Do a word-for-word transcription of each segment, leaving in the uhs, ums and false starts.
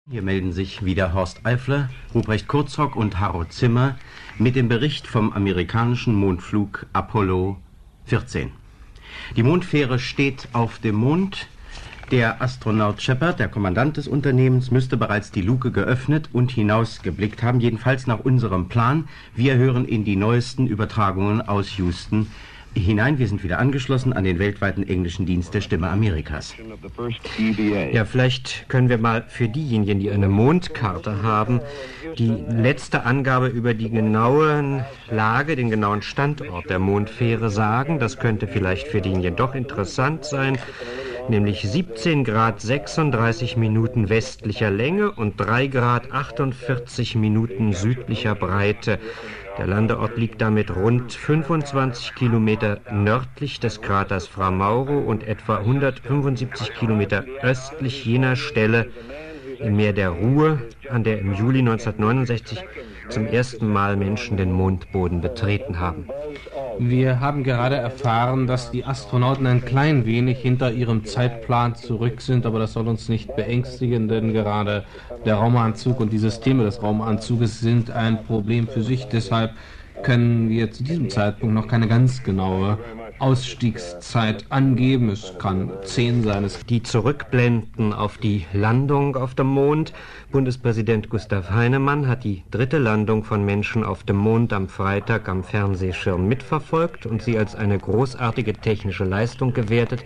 Hier melden sich wieder Horst Eifler, Ruprecht Kurzhock und Harro Zimmer mit dem Bericht vom amerikanischen Mondflug Apollo vierzehn. Die Mondfähre steht auf dem Mond. Der Astronaut Shepard, der Kommandant des Unternehmens, müsste bereits die Luke geöffnet und hinausgeblickt haben, jedenfalls nach unserem Plan. Wir hören in die neuesten Übertragungen aus Houston hinein. Wir sind wieder angeschlossen an den weltweiten englischen Dienst der Stimme Amerikas. Ja, vielleicht können wir mal für diejenigen, die eine Mondkarte haben, die letzte Angabe über die genaue Lage, den genauen Standort der Mondfähre sagen. Das könnte vielleicht für diejenigen doch interessant sein. Nämlich siebzehn Grad sechsunddreißig Minuten westlicher Länge und drei Grad achtundvierzig Minuten südlicher Breite. Der Landeort liegt damit rund fünfundzwanzig Kilometer nördlich des Kraters Fra Mauro und etwa hundertfünfundsiebzig Kilometer östlich jener Stelle im Meer der Ruhe, an der im Juli neunzehnhundertneunundsechzig zum ersten Mal Menschen den Mondboden betreten haben. Wir haben gerade erfahren, dass die Astronauten ein klein wenig hinter ihrem Zeitplan zurück sind, aber das soll uns nicht beängstigen, denn gerade der Raumanzug und die Systeme des Raumanzuges sind ein Problem für sich. Deshalb können wir zu diesem Zeitpunkt noch keine ganz genaue Ausstiegszeit angeben. Es kann zehn sein. Die zurückblenden auf die Landung auf dem Mond. Bundespräsident Gustav Heinemann hat die dritte Landung von Menschen auf dem Mond am Freitag am Fernsehschirm mitverfolgt und sie als eine großartige technische Leistung gewertet.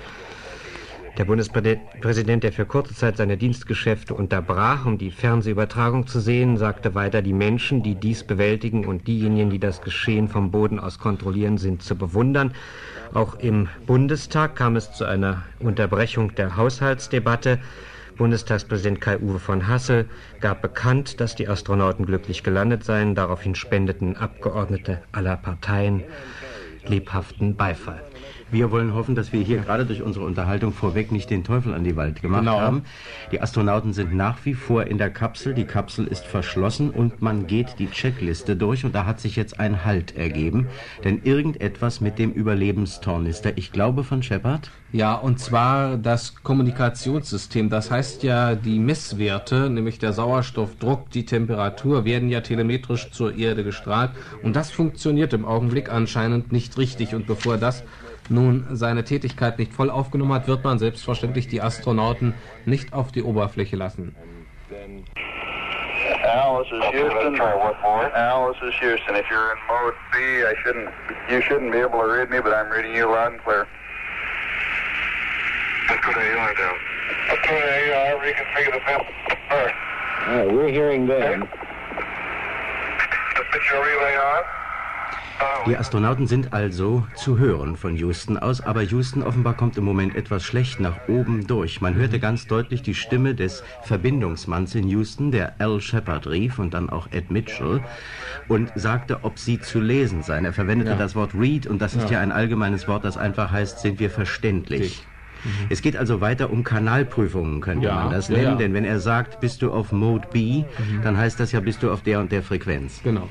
Der Bundespräsident, der für kurze Zeit seine Dienstgeschäfte unterbrach, um die Fernsehübertragung zu sehen, sagte weiter, die Menschen, die dies bewältigen und diejenigen, die das Geschehen vom Boden aus kontrollieren, sind zu bewundern. Auch im Bundestag kam es zu einer Unterbrechung der Haushaltsdebatte. Bundestagspräsident Kai-Uwe von Hassel gab bekannt, dass die Astronauten glücklich gelandet seien. Daraufhin spendeten Abgeordnete aller Parteien lebhaften Beifall. Wir wollen hoffen, dass wir hier gerade durch unsere Unterhaltung vorweg nicht den Teufel an die Wald gemacht genau. haben. Die Astronauten sind nach wie vor in der Kapsel. Die Kapsel ist verschlossen und man geht die Checkliste durch. Und da hat sich jetzt ein Halt ergeben. Denn irgendetwas mit dem Überlebenstornister, ich glaube von Shepard? Ja, und zwar das Kommunikationssystem. Das heißt ja, die Messwerte, nämlich der Sauerstoffdruck, die Temperatur, werden ja telemetrisch zur Erde gestrahlt. Und das funktioniert im Augenblick anscheinend nicht richtig. Und bevor das nun seine Tätigkeit nicht voll aufgenommen hat, wird man selbstverständlich die Astronauten nicht auf die Oberfläche lassen. Al, this is Houston. Al, this is Houston. If you're in mode B, I shouldn't, you shouldn't be able to read me, but I'm reading you loud and clear. Let's go to A R down. Let's go to A R, reconfigure the fifth. All right. All right, we're hearing them. Just put your relay on. Die Astronauten sind also zu hören von Houston aus, aber Houston offenbar kommt im Moment etwas schlecht nach oben durch. Man hörte ganz deutlich die Stimme des Verbindungsmanns in Houston, der Al Shepard rief und dann auch Ed Mitchell und sagte, ob sie zu lesen seien. Er verwendete ja. das Wort read und das ist ja. ja ein allgemeines Wort, das einfach heißt, sind wir verständlich. Mhm. Es geht also weiter um Kanalprüfungen, könnte ja, man das nennen, ja, ja. denn wenn er sagt, bist du auf Mode B, mhm. dann heißt das ja, bist du auf der und der Frequenz. Genau.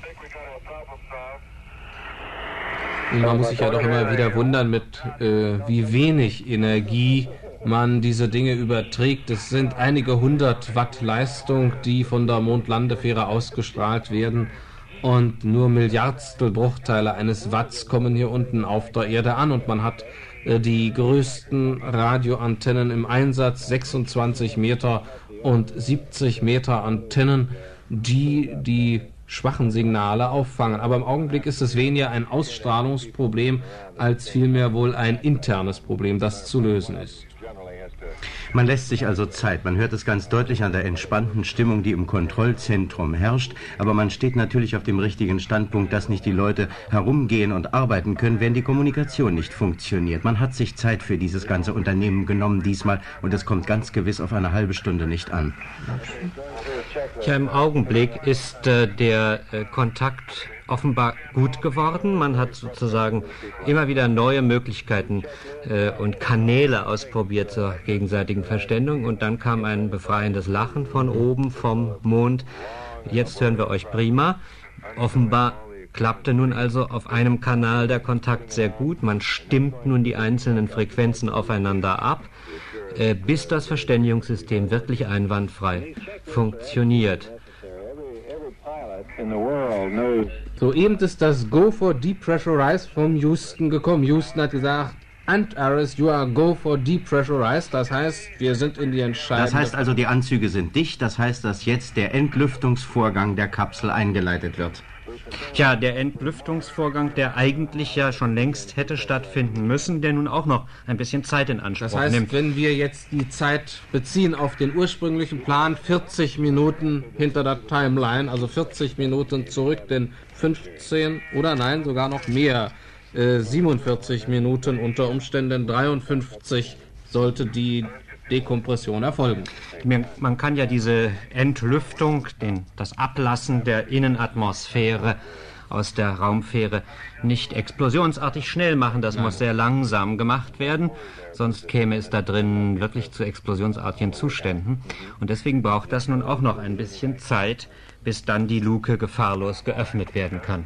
Und man muss sich ja doch immer wieder wundern, mit äh, wie wenig Energie man diese Dinge überträgt. Es sind einige hundert Watt Leistung, die von der Mondlandefähre ausgestrahlt werden. Und nur Milliardstel Bruchteile eines Watts kommen hier unten auf der Erde an. Und man hat äh, die größten Radioantennen im Einsatz, sechsundzwanzig Meter und siebzig Meter Antennen, die die schwachen Signale auffangen. Aber im Augenblick ist es weniger ein Ausstrahlungsproblem, als vielmehr wohl ein internes Problem, das zu lösen ist. Man lässt sich also Zeit. Man hört es ganz deutlich an der entspannten Stimmung, die im Kontrollzentrum herrscht. Aber man steht natürlich auf dem richtigen Standpunkt, dass nicht die Leute herumgehen und arbeiten können, wenn die Kommunikation nicht funktioniert. Man hat sich Zeit für dieses ganze Unternehmen genommen diesmal und es kommt ganz gewiss auf eine halbe Stunde nicht an. Ja, im Augenblick ist äh, der äh, Kontakt offenbar gut geworden. Man hat sozusagen immer wieder neue Möglichkeiten äh, und Kanäle ausprobiert zur gegenseitigen Verständigung und dann kam ein befreiendes Lachen von oben vom Mond. Jetzt hören wir euch prima. Offenbar klappte nun also auf einem Kanal der Kontakt sehr gut. Man stimmt nun die einzelnen Frequenzen aufeinander ab. äh, bis das Verständigungssystem wirklich einwandfrei funktioniert. Soeben ist das Go for Depressurize von Houston gekommen. Houston hat gesagt, Antares, you are go for depressurize. Das heißt, wir sind in die entscheidende... Das heißt also, die Anzüge sind dicht. Das heißt, dass jetzt der Entlüftungsvorgang der Kapsel eingeleitet wird. Tja, der Entlüftungsvorgang, der eigentlich ja schon längst hätte stattfinden müssen, der nun auch noch ein bisschen Zeit in Anspruch nimmt. Das heißt, nimmt. wenn wir jetzt die Zeit beziehen auf den ursprünglichen Plan, vierzig Minuten hinter der Timeline, also vierzig Minuten zurück, denn fünfzehn oder nein, sogar noch mehr, äh, siebenundvierzig Minuten, unter Umständen dreiundfünfzig sollte die Dekompression erfolgen. Man kann ja diese Entlüftung, den, das Ablassen der Innenatmosphäre aus der Raumfähre nicht explosionsartig schnell machen. Das Nein. muss sehr langsam gemacht werden, sonst käme es da drin wirklich zu explosionsartigen Zuständen. Und deswegen braucht das nun auch noch ein bisschen Zeit, bis dann die Luke gefahrlos geöffnet werden kann.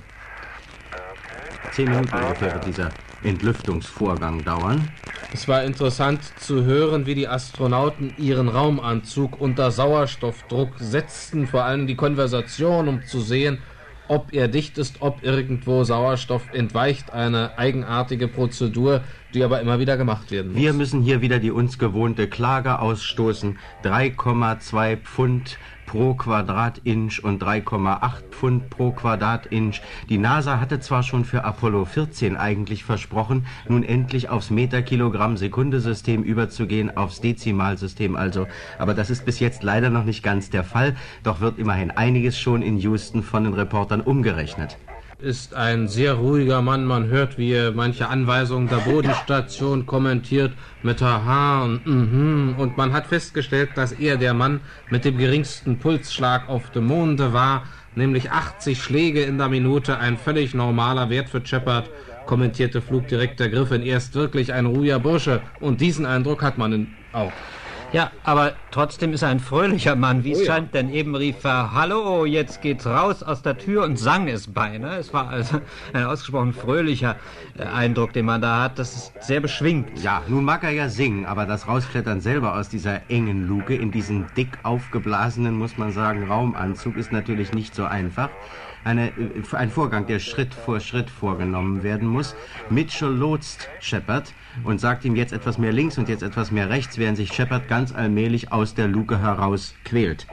Zehn Minuten ungefähr wird dieser Entlüftungsvorgang dauern. Es war interessant zu hören, wie die Astronauten ihren Raumanzug unter Sauerstoffdruck setzten, vor allem die Konversation, um zu sehen, ob er dicht ist, ob irgendwo Sauerstoff entweicht. Eine eigenartige Prozedur, die aber immer wieder gemacht werden muss. Wir müssen hier wieder die uns gewohnte Klage ausstoßen. drei Komma zwei Pfund pro Quadratinch und drei Komma acht Pfund pro Quadratinch. Die NASA hatte zwar schon für Apollo vierzehn eigentlich versprochen, nun endlich aufs Meterkilogramm-Sekunde-System überzugehen, aufs Dezimalsystem also, aber das ist bis jetzt leider noch nicht ganz der Fall, doch wird immerhin einiges schon in Houston von den Reportern umgerechnet. Ist ein sehr ruhiger Mann. Man hört, wie er manche Anweisungen der Bodenstation kommentiert mit Haha und mhm. Und man hat festgestellt, dass er der Mann mit dem geringsten Pulsschlag auf dem Monde war, nämlich achtzig Schläge in der Minute, ein völlig normaler Wert für Shepard, kommentierte Flugdirektor Griffin. Er ist wirklich ein ruhiger Bursche und diesen Eindruck hat man auch. Ja, aber trotzdem ist er ein fröhlicher Mann, wie es oh ja. scheint, denn eben rief er, hallo, jetzt geht's raus aus der Tür und sang es beinahe. Es war also ein ausgesprochen fröhlicher äh, Eindruck, den man da hat. Das ist sehr beschwingt. Ja, nun mag er ja singen, aber das Rausklettern selber aus dieser engen Luke in diesen dick aufgeblasenen, muss man sagen, Raumanzug ist natürlich nicht so einfach. Eine, ein Vorgang, der Schritt vor Schritt vorgenommen werden muss. Mitchell lotst Shepard und sagt ihm jetzt etwas mehr links und jetzt etwas mehr rechts, während sich Shepard ganz allmählich aus der Luke heraus quält.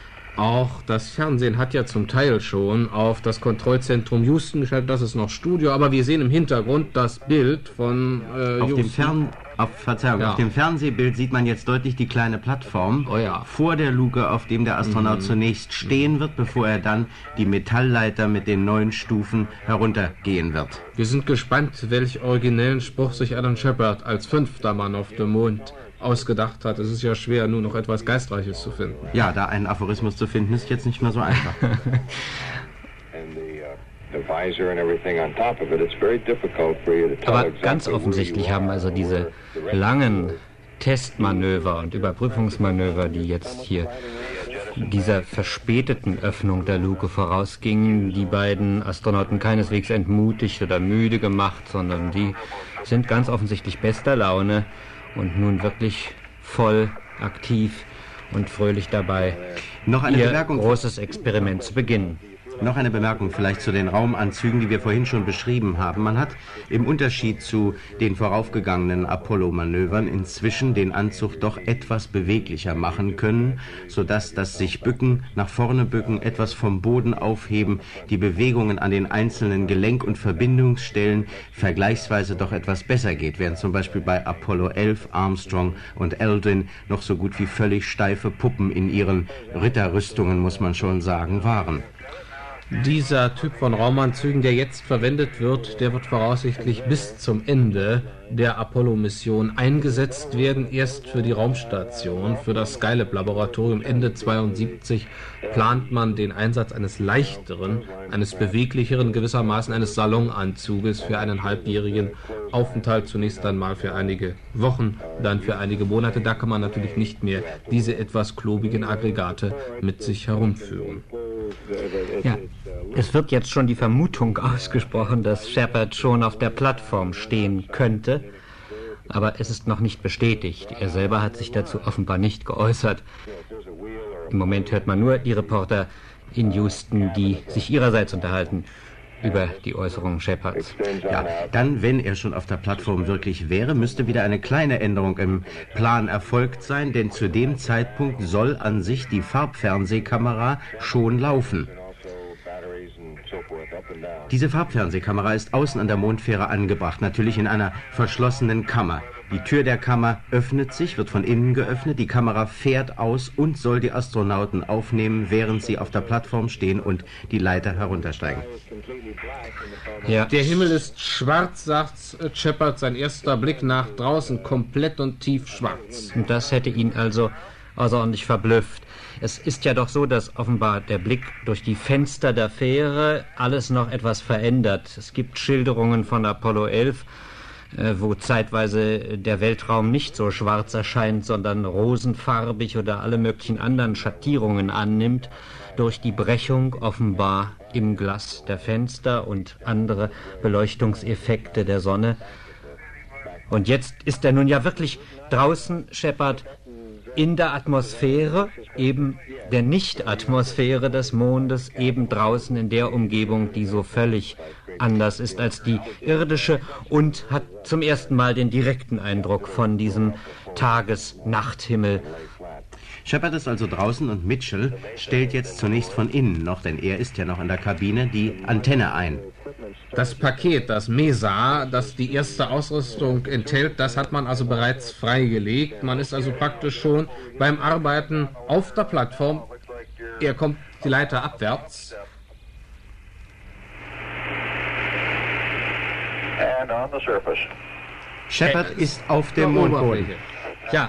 Auch das Fernsehen hat ja zum Teil schon auf das Kontrollzentrum Houston geschaltet. Das ist noch Studio, aber wir sehen im Hintergrund das Bild von äh, auf Houston. Dem Fern auf, Verzeihung, ja. auf dem Fernsehbild sieht man jetzt deutlich die kleine Plattform oh ja. vor der Luke, auf dem der Astronaut mhm. zunächst stehen wird, bevor er dann die Metallleiter mit den neun Stufen heruntergehen wird. Wir sind gespannt, welch originellen Spruch sich Alan Shepard als fünfter Mann auf dem Mond ausgedacht hat. Es ist ja schwer, nur noch etwas Geistreiches zu finden. Ja, da einen Aphorismus zu finden, ist jetzt nicht mehr so einfach. Aber ganz offensichtlich haben also diese langen Testmanöver und Überprüfungsmanöver, die jetzt hier dieser verspäteten Öffnung der Luke vorausgingen, die beiden Astronauten keineswegs entmutigt oder müde gemacht, sondern die sind ganz offensichtlich bester Laune und nun wirklich voll aktiv und fröhlich dabei, noch eine ihr Bemerkung, großes Experiment zu beginnen. Noch eine Bemerkung vielleicht zu den Raumanzügen, die wir vorhin schon beschrieben haben. Man hat im Unterschied zu den voraufgegangenen Apollo-Manövern inzwischen den Anzug doch etwas beweglicher machen können, sodass das sich bücken, nach vorne bücken, etwas vom Boden aufheben, die Bewegungen an den einzelnen Gelenk- und Verbindungsstellen vergleichsweise doch etwas besser geht, während zum Beispiel bei Apollo elf Armstrong und Aldrin noch so gut wie völlig steife Puppen in ihren Ritterrüstungen, muss man schon sagen, waren. Dieser Typ von Raumanzügen, der jetzt verwendet wird, der wird voraussichtlich bis zum Ende der Apollo-Mission eingesetzt werden. Erst für die Raumstation, für das Skylab-Laboratorium Ende zweiundsiebzig plant man den Einsatz eines leichteren, eines beweglicheren, gewissermaßen eines Salonanzuges für einen halbjährigen Aufenthalt. Zunächst einmal für einige Wochen, dann für einige Monate. Da kann man natürlich nicht mehr diese etwas klobigen Aggregate mit sich herumführen. Ja, es wird jetzt schon die Vermutung ausgesprochen, dass Shepard schon auf der Plattform stehen könnte. Aber es ist noch nicht bestätigt. Er selber hat sich dazu offenbar nicht geäußert. Im Moment hört man nur die Reporter in Houston, die sich ihrerseits unterhalten über die Äußerungen Shepards. Ja, dann, wenn er schon auf der Plattform wirklich wäre, müsste wieder eine kleine Änderung im Plan erfolgt sein, denn zu dem Zeitpunkt soll an sich die Farbfernsehkamera schon laufen. Diese Farbfernsehkamera ist außen an der Mondfähre angebracht, natürlich in einer verschlossenen Kammer. Die Tür der Kammer öffnet sich, wird von innen geöffnet, die Kamera fährt aus und soll die Astronauten aufnehmen, während sie auf der Plattform stehen und die Leiter heruntersteigen. Ja. Der Himmel ist schwarz, sagt Shepard, sein erster Blick nach draußen, komplett und tief schwarz. Und das hätte ihn also außerordentlich verblüfft. Es ist ja doch so, dass offenbar der Blick durch die Fenster der Fähre alles noch etwas verändert. Es gibt Schilderungen von Apollo elf, äh, wo zeitweise der Weltraum nicht so schwarz erscheint, sondern rosenfarbig oder alle möglichen anderen Schattierungen annimmt, durch die Brechung offenbar im Glas der Fenster und andere Beleuchtungseffekte der Sonne. Und jetzt ist er nun ja wirklich draußen, Shepard, in der Atmosphäre, eben der Nicht-Atmosphäre des Mondes, eben draußen in der Umgebung, die so völlig anders ist als die irdische, und hat zum ersten Mal den direkten Eindruck von diesem Tages-Nachthimmel. Shepard ist also draußen und Mitchell stellt jetzt zunächst von innen noch, denn er ist ja noch in der Kabine, die Antenne ein. Das Paket, das MESA, das die erste Ausrüstung enthält, das hat man also bereits freigelegt. Man ist also praktisch schon beim Arbeiten auf der Plattform. Er kommt die Leiter abwärts. And on the surface. Shepard ist auf dem Mondboden. Ja.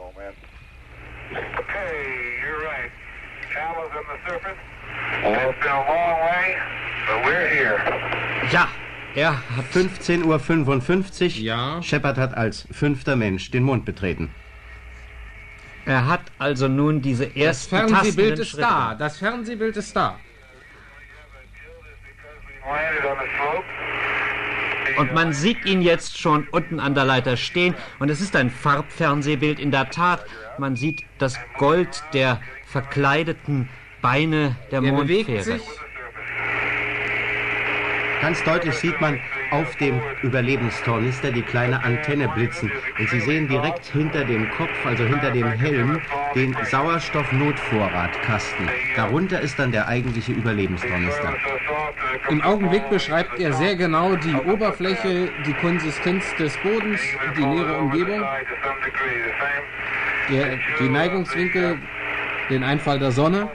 Okay, you're right. Cal is on the surface. It's been a long way, but we're here. Ja, er hat fünfzehn Uhr fünfundfünfzig. Ja. Shepard hat als fünfter Mensch den Mond betreten. Er hat also nun diese Das ersten Fernsehbild tastenden ist Schritte. da. Das Fernsehbild ist da. Landed on the slope. Und man sieht ihn jetzt schon unten an der Leiter stehen. Und es ist ein Farbfernsehbild in der Tat. Man sieht das Gold der verkleideten Beine der Er Mondfähre. bewegt sich. Ganz deutlich sieht man auf dem Überlebenstornister die kleine Antenne blitzen. Und Sie sehen direkt hinter dem Kopf, also hinter dem Helm, den Sauerstoffnotvorratkasten. Darunter ist dann der eigentliche Überlebenstornister. Im Augenblick beschreibt er sehr genau die Oberfläche, die Konsistenz des Bodens, die nähere Umgebung, der, die Neigungswinkel, den Einfall der Sonne.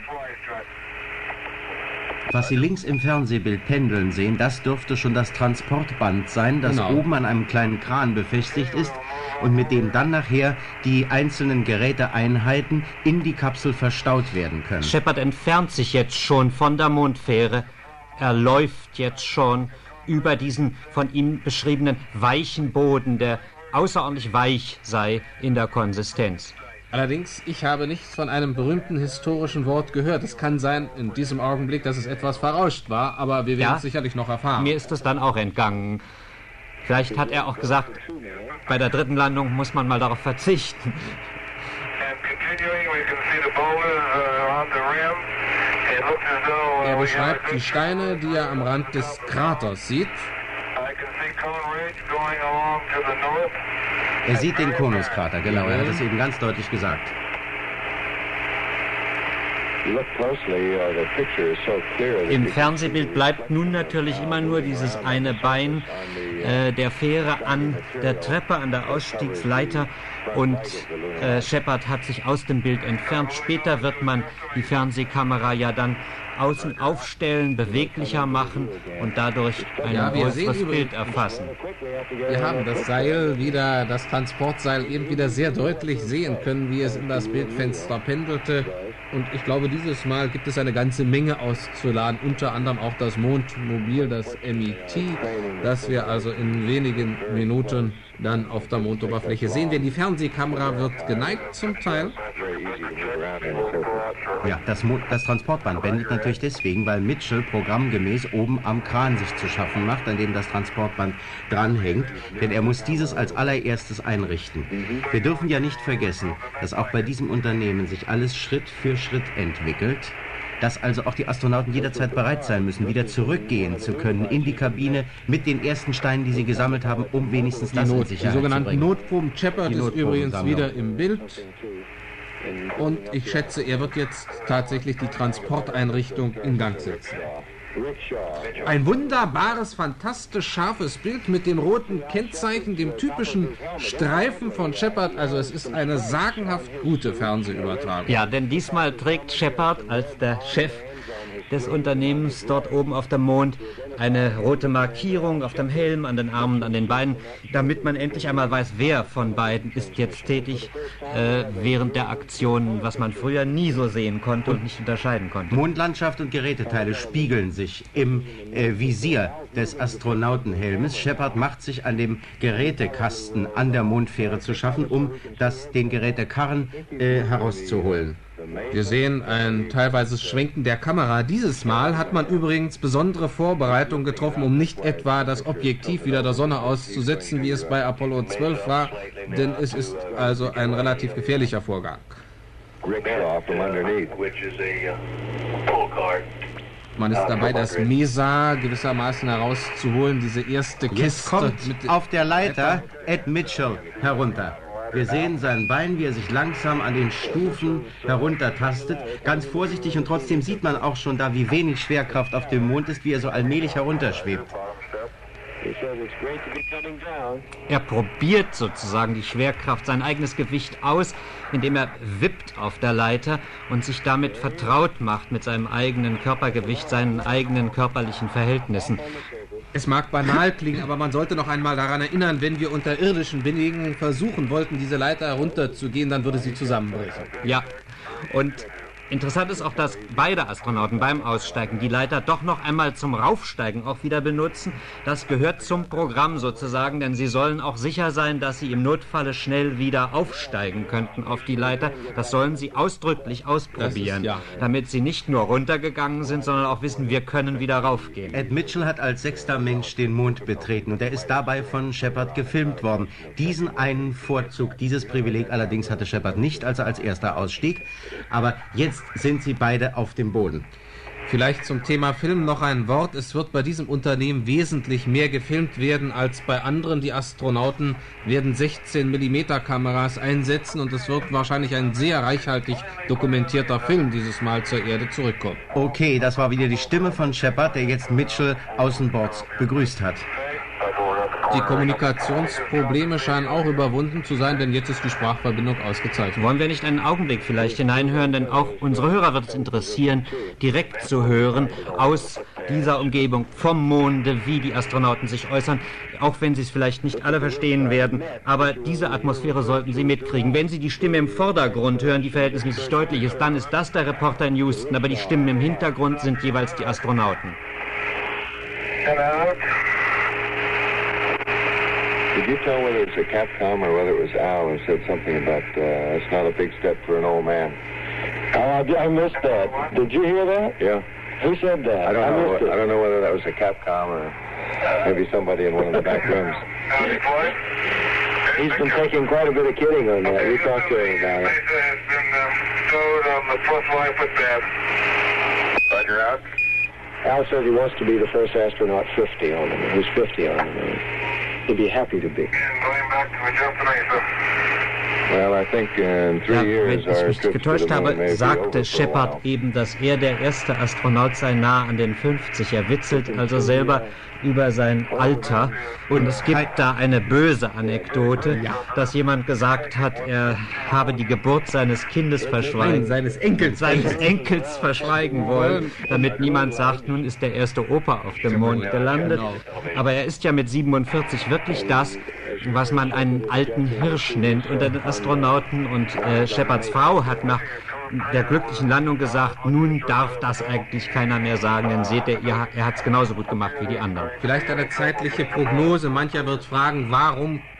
Was Sie links im Fernsehbild pendeln sehen, das dürfte schon das Transportband sein, das Genau. oben an einem kleinen Kran befestigt ist und mit dem dann nachher die einzelnen Geräteeinheiten in die Kapsel verstaut werden können. Shepard entfernt sich jetzt schon von der Mondfähre. Er läuft jetzt schon über diesen von ihm beschriebenen weichen Boden, der außerordentlich weich sei in der Konsistenz. Allerdings, ich habe nichts von einem berühmten historischen Wort gehört. Es kann sein, in diesem Augenblick, dass es etwas verrauscht war, aber wir werden Ja? es sicherlich noch erfahren. Mir ist es dann auch entgangen. Vielleicht hat er auch gesagt, bei der dritten Landung muss man mal darauf verzichten. And continuing, we can see the boulders uh, on the rim. It looks as though uh, Er we have a beschreibt good die Steine, die er am Rand des Kraters sieht. I can see Cone Ridge going along to the north. Er sieht den Konuskrater, genau, er hat es eben ganz deutlich gesagt. You look closely, uh, the picture is so clear that Im you can Fernsehbild bleibt nun natürlich immer nur dieses eine Bein äh, der Fähre an der Treppe, an der Ausstiegsleiter, und äh, Shepard hat sich aus dem Bild entfernt. Später wird man die Fernsehkamera ja dann außen aufstellen, beweglicher machen und dadurch ein Ja, wir sehen größeres übrigens- Bild erfassen. Wir haben das Seil wieder, das Transportseil eben wieder sehr deutlich sehen können, wie es in das Bildfenster pendelte. Und ich glaube, dieses Mal gibt es eine ganze Menge auszuladen, unter anderem auch das Mondmobil, das M I T, das wir also in wenigen Minuten dann auf der Mondoberfläche sehen wir. Die Fernsehkamera wird geneigt zum Teil. Ja, das, Mo das Transportband wendet natürlich deswegen, weil Mitchell programmgemäß oben am Kran sich zu schaffen macht, an dem das Transportband dranhängt, denn er muss dieses als allererstes einrichten. Wir dürfen ja nicht vergessen, dass auch bei diesem Unternehmen sich alles Schritt für Schritt entwickelt, dass also auch die Astronauten jederzeit bereit sein müssen, wieder zurückgehen zu können in die Kabine mit den ersten Steinen, die sie gesammelt haben, um wenigstens das in Sicherheit Die sogenannten zu bringen. Notproben. Shepard ist übrigens wieder im Bild. Und ich schätze, er wird jetzt tatsächlich die Transporteinrichtung in Gang setzen. Ein wunderbares, fantastisch scharfes Bild mit dem roten Kennzeichen, dem typischen Streifen von Shepard. Also es ist eine sagenhaft gute Fernsehübertragung. Ja, denn diesmal trägt Shepard als der Chef des Unternehmens dort oben auf dem Mond eine rote Markierung auf dem Helm, an den Armen, an den Beinen, damit man endlich einmal weiß, wer von beiden ist jetzt tätig äh, während der Aktion, was man früher nie so sehen konnte und nicht unterscheiden konnte. Mondlandschaft und Geräteteile spiegeln sich im äh, Visier des Astronautenhelmes. Shepard macht sich an dem Gerätekasten an der Mondfähre zu schaffen, um das, den Gerätekarren äh, herauszuholen. Wir sehen ein teilweises Schwenken der Kamera. Dieses Mal hat man übrigens besondere Vorbereitungen getroffen, um nicht etwa das Objektiv wieder der Sonne auszusetzen, wie es bei Apollo zwölf war, denn es ist also ein relativ gefährlicher Vorgang. Man ist dabei, das Mesa gewissermaßen herauszuholen, diese erste Kiste. Jetzt kommt mit auf der Leiter Ed Mitchell herunter. Wir sehen sein Bein, wie er sich langsam an den Stufen heruntertastet. Ganz vorsichtig, und trotzdem sieht man auch schon da, wie wenig Schwerkraft auf dem Mond ist, wie er so allmählich herunterschwebt. Er probiert sozusagen die Schwerkraft, sein eigenes Gewicht aus, indem er wippt auf der Leiter und sich damit vertraut macht mit seinem eigenen Körpergewicht, seinen eigenen körperlichen Verhältnissen. Es mag banal klingen, aber man sollte noch einmal daran erinnern, wenn wir unter irdischen Bedingungen versuchen wollten, diese Leiter herunterzugehen, dann würde sie zusammenbrechen. Ja, und interessant ist auch, dass beide Astronauten beim Aussteigen die Leiter doch noch einmal zum Raufsteigen auch wieder benutzen. Das gehört zum Programm sozusagen, denn sie sollen auch sicher sein, dass sie im Notfalle schnell wieder aufsteigen könnten auf die Leiter. Das sollen sie ausdrücklich ausprobieren, ist, ja. damit sie nicht nur runtergegangen sind, sondern auch wissen, wir können wieder raufgehen. Ed Mitchell hat als sechster Mensch den Mond betreten und er ist dabei von Shepard gefilmt worden. Diesen einen Vorzug, dieses Privileg allerdings hatte Shepard nicht, als er als erster ausstieg. Aber jetzt sind sie beide auf dem Boden. Vielleicht zum Thema Film noch ein Wort. Es wird bei diesem Unternehmen wesentlich mehr gefilmt werden als bei anderen. Die Astronauten werden sechzehn Millimeter Kameras einsetzen und es wird wahrscheinlich ein sehr reichhaltig dokumentierter Film dieses Mal zur Erde zurückkommen. Okay, das war wieder die Stimme von Shepard, der jetzt Mitchell außenbords begrüßt hat. Die Kommunikationsprobleme scheinen auch überwunden zu sein, denn jetzt ist die Sprachverbindung ausgezeichnet. Wollen wir nicht einen Augenblick vielleicht hineinhören, denn auch unsere Hörer wird es interessieren, direkt zu hören aus dieser Umgebung vom Monde, wie die Astronauten sich äußern, auch wenn sie es vielleicht nicht alle verstehen werden, aber diese Atmosphäre sollten sie mitkriegen. Wenn sie die Stimme im Vordergrund hören, die verhältnismäßig deutlich ist, dann ist das der Reporter in Houston, aber die Stimmen im Hintergrund sind jeweils die Astronauten. Did you tell whether it was a Capcom or whether it was Al who said something about uh, it's not a big step for an old man? Oh, I missed that. Did you hear that? Yeah. Who said that? I don't I know. missed it. I don't know whether that was a Capcom or maybe somebody in one of the back rooms. He's been taking quite a bit of kidding on that. We talked to him about it. It's been stowed on the plus line footpath. Roger out. Al says he wants to be the first astronaut fifty on the moon. Who's fifty on the moon? He'd be happy to be. Going back to the Jump Mesa. Well, I think in three Ja, years wenn ich our mich trip to getäuscht the moon may habe, be sagte over for a Shepard while. eben, dass er der erste Astronaut sei, nahe an den fünfzig. Er witzelt also selber über sein Alter. Und es gibt da eine böse Anekdote, dass jemand gesagt hat, er habe die Geburt seines Kindes verschweigen, Nein, seines Enkels. seines Enkels verschweigen wollen, damit niemand sagt, nun ist der erste Opa auf dem Mond gelandet. Aber er ist ja mit siebenundvierzig wirklich das, was man einen alten Hirsch nennt unter den Astronauten. Und äh, Shepards Frau hat nach der glücklichen Landung gesagt, nun darf das eigentlich keiner mehr sagen, denn seht ihr, er hat es genauso gut gemacht wie die anderen. Vielleicht eine zeitliche Prognose. Mancher wird fragen, warum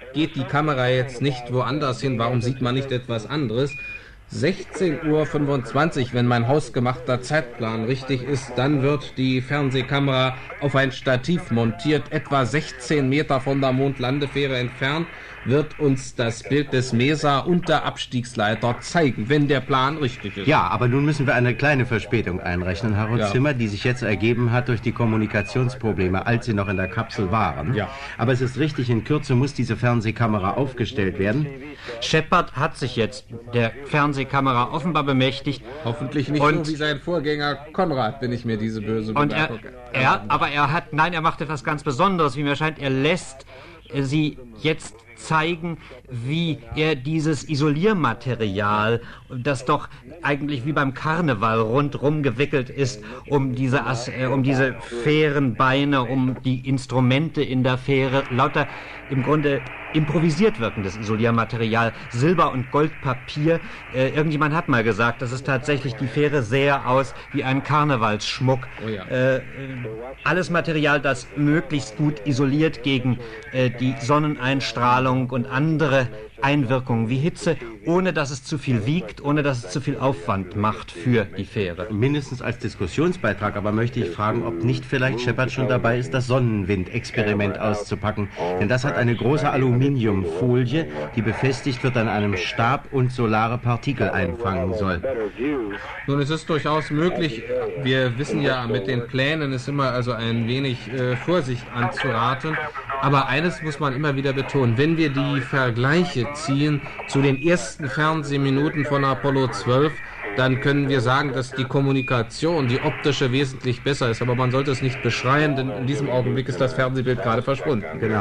geht die Kamera jetzt nicht woanders hin? Warum sieht man nicht etwas anderes? sechzehn Uhr fünfundzwanzig, wenn mein hausgemachter Zeitplan richtig ist, dann wird die Fernsehkamera auf ein Stativ montiert, etwa sechzehn Meter von der Mondlandefähre entfernt, wird uns das Bild des Mesa und der Abstiegsleiter zeigen, wenn der Plan richtig ist. Ja, aber nun müssen wir eine kleine Verspätung einrechnen, Herr Ja. Zimmer, die sich jetzt ergeben hat durch die Kommunikationsprobleme, als Sie noch in der Kapsel waren. Ja. Aber es ist richtig, in Kürze muss diese Fernsehkamera aufgestellt werden. Shepard hat sich jetzt der Fernsehkamera offenbar bemächtigt. Hoffentlich nicht Und- so wie sein Vorgänger Konrad, wenn ich mir diese böse Und er, Bemerkung er, aber er hat, nein, er macht etwas ganz Besonderes, wie mir scheint. Er lässt äh, sie jetzt zeigen, wie er dieses Isoliermaterial, das doch eigentlich wie beim Karneval rundrum gewickelt ist, um diese, As äh, um diese Fährenbeine, um die Instrumente in der Fähre, lauter im Grunde improvisiert wirkendes Isoliermaterial, Silber- und Goldpapier. Äh, irgendjemand hat mal gesagt, dass es tatsächlich die Fähre sähe aus wie ein Karnevalsschmuck. Oh ja. äh, äh, alles Material, das möglichst gut isoliert gegen äh, die Sonneneinstrahlung und andere Einwirkungen wie Hitze, ohne dass es zu viel wiegt, ohne dass es zu viel Aufwand macht für die Fähre. Mindestens als Diskussionsbeitrag, aber möchte ich fragen, ob nicht vielleicht Shepard schon dabei ist, das Sonnenwind-Experiment auszupacken. Denn das hat eine große Aluminiumfolie, die befestigt wird an einem Stab und solare Partikel einfangen soll. Nun, es ist durchaus möglich, wir wissen ja, mit den Plänen ist immer also ein wenig äh, Vorsicht anzuraten, aber eines muss man immer wieder betonen, wenn wir die Vergleiche ziehen zu den ersten Fernsehminuten von Apollo zwölf, dann können wir sagen, dass die Kommunikation, die optische, wesentlich besser ist, aber man sollte es nicht beschreien, denn in diesem Augenblick ist das Fernsehbild gerade verschwunden. Genau.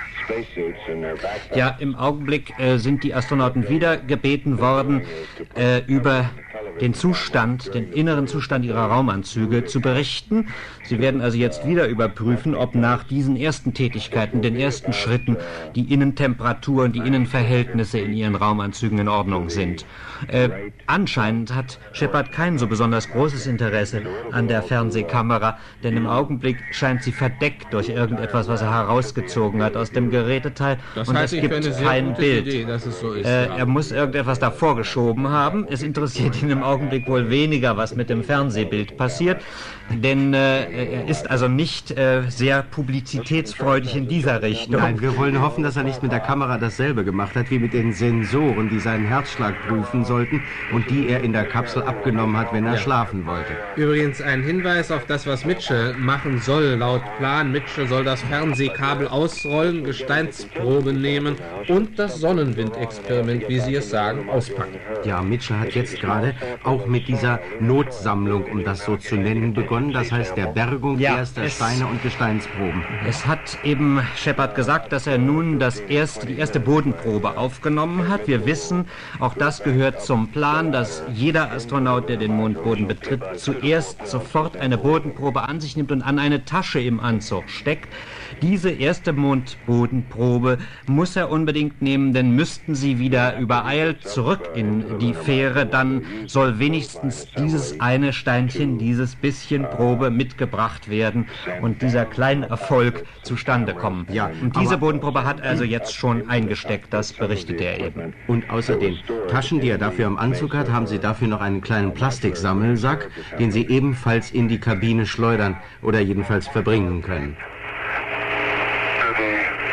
Ja, im Augenblick äh, sind die Astronauten wieder gebeten worden, äh, über den Zustand, den inneren Zustand ihrer Raumanzüge zu berichten. Sie werden also jetzt wieder überprüfen, ob nach diesen ersten Tätigkeiten, den ersten Schritten, die Innentemperatur und die Innenverhältnisse in ihren Raumanzügen in Ordnung sind. Äh, anscheinend hat Shepard kein so besonders großes Interesse an der Fernsehkamera, denn im Augenblick scheint sie verdeckt durch irgendetwas, was er herausgezogen hat aus dem Geräteteil, Das und es halte ich gibt für eine sehr kein gute Bild. Idee, dass es so ist. Äh, ja. er muss irgendetwas davor geschoben haben. Es interessiert ihn im Augenblick wohl weniger, was mit dem Fernsehbild passiert, denn äh, er ist also nicht äh, sehr publizitätsfreudig in dieser Richtung. Nein, wir wollen hoffen, dass er nicht mit der Kamera dasselbe gemacht hat wie mit den Sensoren, die seinen Herzschlag prüfen sollten und die er in der Kapsel abgenommen hat, wenn er Ja. schlafen wollte. Übrigens ein Hinweis auf das, was Mitchell machen soll. Laut Plan, Mitchell soll das Fernsehkabel ausrollen, Gesteinsproben nehmen und das Sonnenwindexperiment, wie Sie es sagen, auspacken. Ja, Mitchell hat jetzt gerade auch mit dieser Notsammlung, um das so zu nennen, begonnen. Das heißt der Bergung Ja, erster es- Steine und Gesteinsproben. Es hat eben Shepard gesagt, dass er nun das erste, die erste Bodenprobe aufgenommen hat. Wir wissen, auch das gehört zum Plan, dass jeder Astronaut, der den Mondboden betritt, zuerst sofort eine Bodenprobe an sich nimmt und an eine Tasche im Anzug steckt. Diese erste Mondbodenprobe muss er unbedingt nehmen, denn müssten sie wieder übereilt zurück in die Fähre, dann soll wenigstens dieses eine Steinchen, dieses bisschen Probe mitgebracht werden und dieser kleine Erfolg zustande kommen. Ja, und diese aber- Bodenprobe hat er also jetzt schon eingesteckt, das berichtet er eben. Und außer den Taschen, die er dafür im Anzug hat, haben sie dafür noch einen kleinen Plastiksammelsack, den sie ebenfalls in die Kabine schleudern oder jedenfalls verbringen können. To the,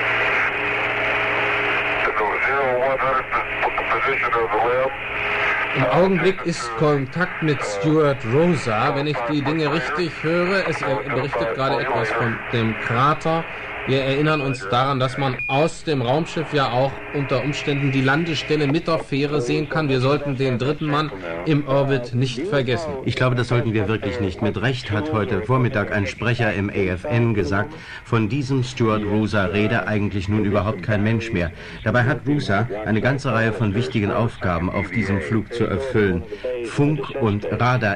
to the zero one hundred position of the lab. Im Augenblick ist Kontakt mit Stuart Rosa, wenn ich die Dinge richtig höre. Es er berichtet gerade etwas von dem Krater. Wir erinnern uns daran, dass man aus dem Raumschiff ja auch unter Umständen die Landestelle mit der Fähre sehen kann. Wir sollten den dritten Mann im Orbit nicht vergessen. Ich glaube, das sollten wir wirklich nicht. Mit Recht hat heute Vormittag ein Sprecher im A F N gesagt, von diesem Stuart Roosa rede eigentlich nun überhaupt kein Mensch mehr. Dabei hat Roosa eine ganze Reihe von wichtigen Aufgaben auf diesem Flug zu erfüllen. Funk- und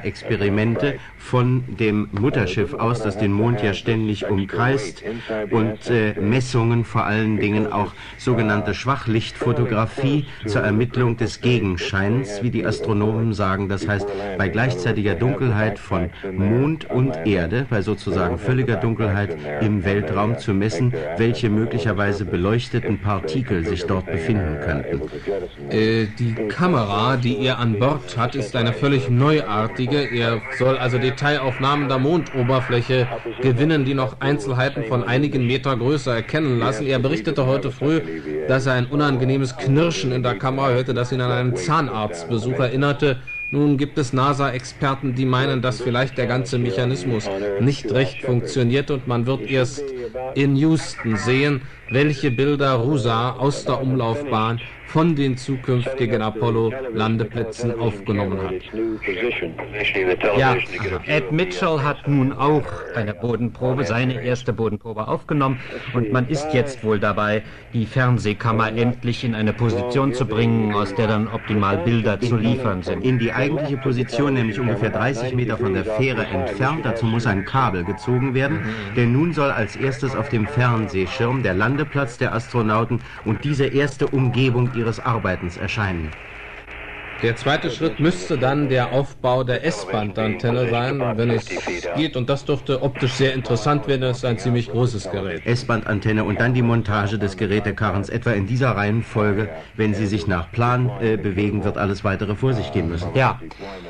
Radarexperimente von dem Mutterschiff aus, das den Mond ja ständig umkreist, und und äh, Messungen, vor allen Dingen auch sogenannte Schwachlichtfotografie zur Ermittlung des Gegenscheins, wie die Astronomen sagen. Das heißt, bei gleichzeitiger Dunkelheit von Mond und Erde, bei sozusagen völliger Dunkelheit im Weltraum zu messen, welche möglicherweise beleuchteten Partikel sich dort befinden könnten. Äh, die Kamera, die er an Bord hat, ist eine völlig neuartige. Er soll also Detailaufnahmen der Mondoberfläche gewinnen, die noch Einzelheiten von einigen Meter Größe erkennen lassen. Er berichtete heute früh, dass er ein unangenehmes Knirschen in der Kamera hörte, das ihn an einen Zahnarztbesuch erinnerte. Nun gibt es NASA-Experten, die meinen, dass vielleicht der ganze Mechanismus nicht recht funktioniert und man wird erst in Houston sehen, welche Bilder Roosa aus der Umlaufbahn von den zukünftigen Apollo-Landeplätzen aufgenommen hat. Ja, Ed Mitchell hat nun auch eine Bodenprobe, seine erste Bodenprobe aufgenommen und man ist jetzt wohl dabei, die Fernsehkammer endlich in eine Position zu bringen, aus der dann optimal Bilder zu liefern sind. In die eigentliche Position, nämlich ungefähr dreißig Meter von der Fähre entfernt. Dazu muss ein Kabel gezogen werden, denn nun soll als erstes auf dem Fernsehschirm der Landeplatz der Astronauten und diese erste Umgebung ihres Arbeitens erscheinen. Der zweite Schritt müsste dann der Aufbau der S-Band-Antenne sein, wenn es geht. Und das dürfte optisch sehr interessant werden. Das ist ein ziemlich großes Gerät. S-Band-Antenne und dann die Montage des Gerätekarrens. Etwa in dieser Reihenfolge, wenn sie sich nach Plan äh, bewegen, wird alles weitere vor sich gehen müssen. Ja.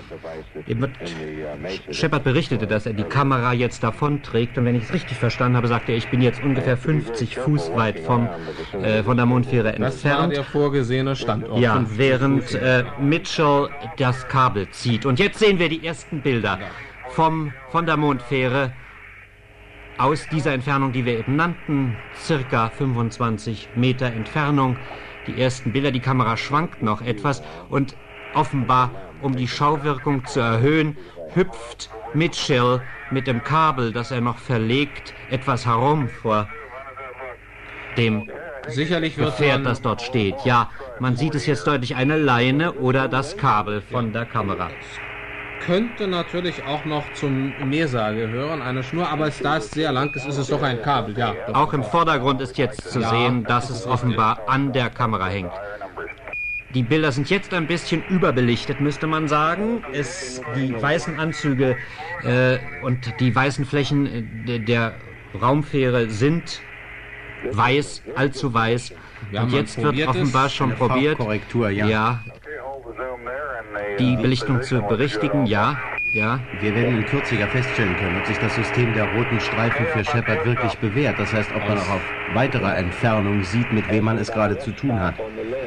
Shepard berichtete, dass er die Kamera jetzt davonträgt. Und wenn ich es richtig verstanden habe, sagte er, ich bin jetzt ungefähr fünfzig Fuß weit vom, äh, von der Mondfähre entfernt. Das war der vorgesehene Standort. Ja, während äh, Mitchell das Kabel zieht. Und jetzt sehen wir die ersten Bilder vom, von der Mondfähre aus dieser Entfernung, die wir eben nannten, circa fünfundzwanzig Meter Entfernung. Die ersten Bilder, die Kamera schwankt noch etwas und offenbar, um die Schauwirkung zu erhöhen, hüpft Mitchell mit dem Kabel, das er noch verlegt, etwas herum vor dem Sicherlich wird Gefährt, das dort steht. Ja, man sieht es jetzt deutlich, eine Leine oder das Kabel von der Kamera. Könnte natürlich auch noch zum Mesa gehören, eine Schnur, aber da es sehr lang ist, ist es doch ein Kabel, ja. Auch im Vordergrund ist jetzt zu sehen, dass es offenbar an der Kamera hängt. Die Bilder sind jetzt ein bisschen überbelichtet, müsste man sagen. Es, die weißen Anzüge äh, und die weißen Flächen äh, der Raumfähre sind weiß, allzu weiß. Ja, und jetzt wird offenbar schon probiert, Farbkorrektur, ja. ja, die Belichtung zu berichtigen, ja, ja. Wir werden in Kürze ja feststellen können, ob sich das System der roten Streifen für Shepard wirklich bewährt. Das heißt, ob man auch auf weiterer Entfernung sieht, mit wem man es gerade zu tun hat.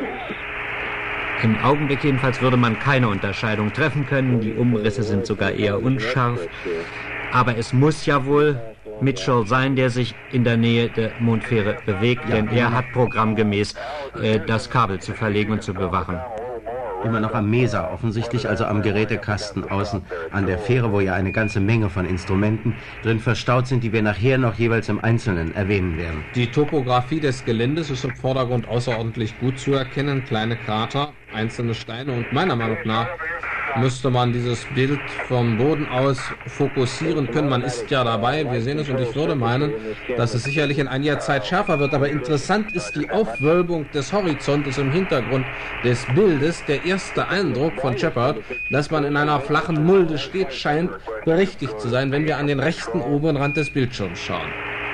Im Augenblick jedenfalls würde man keine Unterscheidung treffen können. Die Umrisse sind sogar eher unscharf. Aber es muss ja wohl Mitchell sein, der sich in der Nähe der Mondfähre bewegt, denn er hat programmgemäß äh, das Kabel zu verlegen und zu bewachen. Immer noch am Mesa, offensichtlich also am Gerätekasten außen an der Fähre, wo ja eine ganze Menge von Instrumenten drin verstaut sind, die wir nachher noch jeweils im Einzelnen erwähnen werden. Die Topographie des Geländes ist im Vordergrund außerordentlich gut zu erkennen. Kleine Krater, einzelne Steine und meiner Meinung nach müsste man dieses Bild vom Boden aus fokussieren können. Man ist ja dabei, wir sehen es, und ich würde meinen, dass es sicherlich in einiger Zeit schärfer wird. Aber interessant ist die Aufwölbung des Horizontes im Hintergrund des Bildes. Der erste Eindruck von Shepard, dass man in einer flachen Mulde steht, scheint berechtigt zu sein, wenn wir an den rechten oberen Rand des Bildschirms schauen.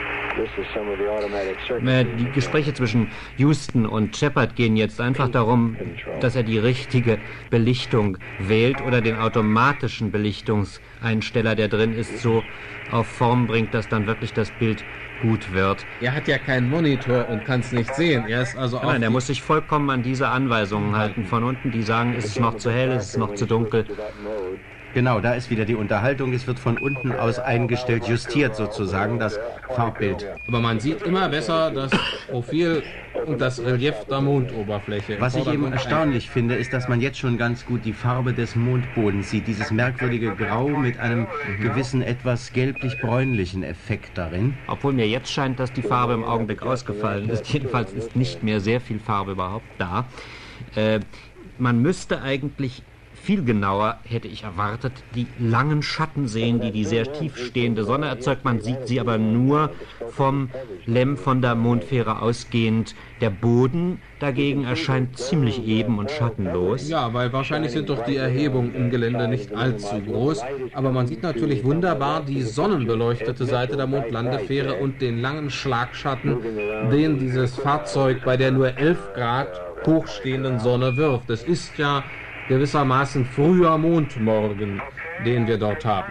Die Gespräche zwischen Houston und Shepard gehen jetzt einfach darum, dass er die richtige Belichtung wählt oder den automatischen Belichtungseinsteller, der drin ist, so auf Form bringt, dass dann wirklich das Bild gut wird. Er hat ja keinen Monitor und kann es nicht sehen. Er ist also Nein, er muss sich vollkommen an diese Anweisungen halten von unten, die sagen, es ist noch zu hell, es ist noch zu dunkel. Genau, da ist wieder die Unterhaltung. Es wird von unten aus eingestellt, justiert sozusagen das Farbbild. Aber man sieht immer besser das Profil und das Relief der Mondoberfläche. Was ich eben erstaunlich finde, ist, dass man jetzt schon ganz gut die Farbe des Mondbodens sieht. Dieses merkwürdige Grau mit einem mhm. gewissen, etwas gelblich-bräunlichen Effekt darin. Obwohl mir jetzt scheint, dass die Farbe im Augenblick ausgefallen ist. Jedenfalls ist nicht mehr sehr viel Farbe überhaupt da. Äh, man müsste eigentlich viel genauer, hätte ich erwartet, die langen Schatten sehen, die die sehr tief stehende Sonne erzeugt. Man sieht sie aber nur vom Lem von der Mondfähre ausgehend. Der Boden dagegen erscheint ziemlich eben und schattenlos. Ja, weil wahrscheinlich sind doch die Erhebungen im Gelände nicht allzu groß. Aber man sieht natürlich wunderbar die sonnenbeleuchtete Seite der Mondlandefähre und den langen Schlagschatten, den dieses Fahrzeug bei der nur elf Grad hochstehenden Sonne wirft. Es ist ja gewissermaßen früher Mondmorgen, den wir dort haben.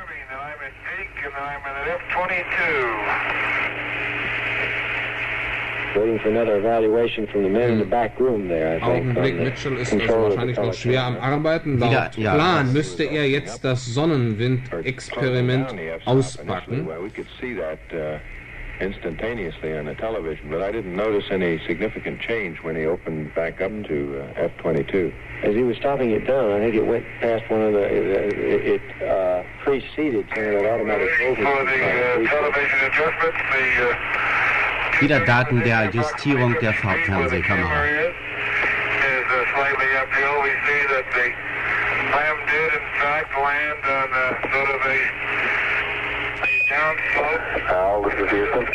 Augenblick, Mitchell ist also wahrscheinlich noch schwer am Arbeiten. Laut Plan müsste er jetzt das Sonnenwind-Experiment auspacken. Instantaneously on the television, but I didn't notice any significant change when he opened back up to uh, F twenty-two. As he was stopping it down, I think it went past one of the, it, it uh, preceded some of that automatic Wieder Daten der Justierung der Farbfernsehkamera. Al, this is Houston.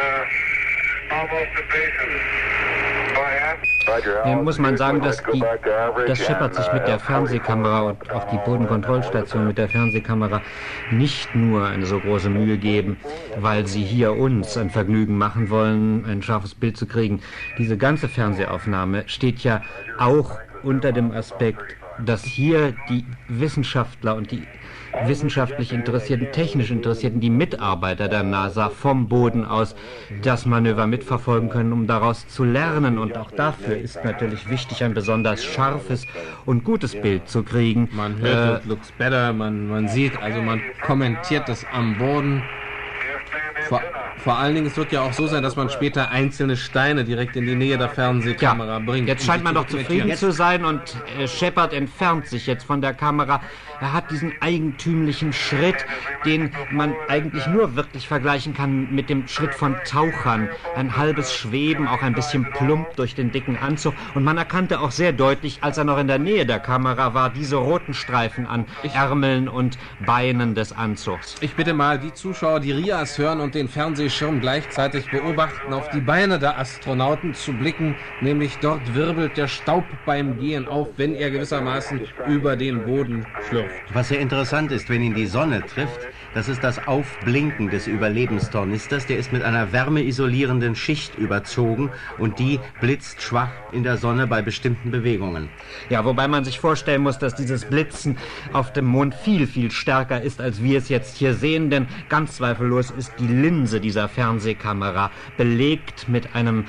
Hier muss man sagen, dass die, das Shepard sich mit der Fernsehkamera und auch die Bodenkontrollstation mit der Fernsehkamera nicht nur eine so große Mühe geben, weil sie hier uns ein Vergnügen machen wollen, ein scharfes Bild zu kriegen. Diese ganze Fernsehaufnahme steht ja auch unter dem Aspekt, dass hier die Wissenschaftler und die wissenschaftlich Interessierten, technisch Interessierten, die Mitarbeiter der NASA vom Boden aus das Manöver mitverfolgen können, um daraus zu lernen. Und auch dafür ist natürlich wichtig, ein besonders scharfes und gutes Bild zu kriegen. Man hört, äh, it looks better, man, man sieht, also man kommentiert es am Boden. Vor, vor allen Dingen, es wird ja auch so sein, dass man später einzelne Steine direkt in die Nähe der Fernsehkamera ja, bringt. Jetzt scheint man doch zufrieden zu sein und äh, Shepard entfernt sich jetzt von der Kamera. Er hat diesen eigentümlichen Schritt, den man eigentlich nur wirklich vergleichen kann mit dem Schritt von Tauchern. Ein halbes Schweben, auch ein bisschen plump durch den dicken Anzug. Und man erkannte auch sehr deutlich, als er noch in der Nähe der Kamera war, diese roten Streifen an Ärmeln und Beinen des Anzugs. Ich bitte mal die Zuschauer, die R I A S hören und den Fernsehschirm gleichzeitig beobachten, auf die Beine der Astronauten zu blicken. Nämlich dort wirbelt der Staub beim Gehen auf, wenn er gewissermaßen über den Boden schlürft. Was sehr interessant ist, wenn ihn die Sonne trifft, das ist das Aufblinken des Überlebenstornisters. Der ist mit einer wärmeisolierenden Schicht überzogen und die blitzt schwach in der Sonne bei bestimmten Bewegungen. Ja, wobei man sich vorstellen muss, dass dieses Blitzen auf dem Mond viel, viel stärker ist, als wir es jetzt hier sehen, denn ganz zweifellos ist die Linse dieser Fernsehkamera belegt mit einem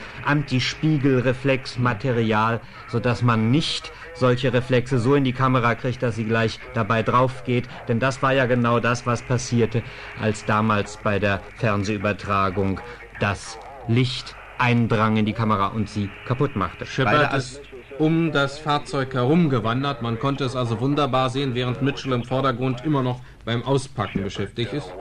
Antispiegelreflexmaterial, sodass man nicht solche Reflexe so in die Kamera kriegt, dass sie gleich dabei drauf geht. Denn das war ja genau das, was passierte, als damals bei der Fernsehübertragung das Licht eindrang in die Kamera und sie kaputt machte. Shepard ist um das Fahrzeug herumgewandert. Man konnte es also wunderbar sehen, während Mitchell im Vordergrund immer noch beim Auspacken beschäftigt ist.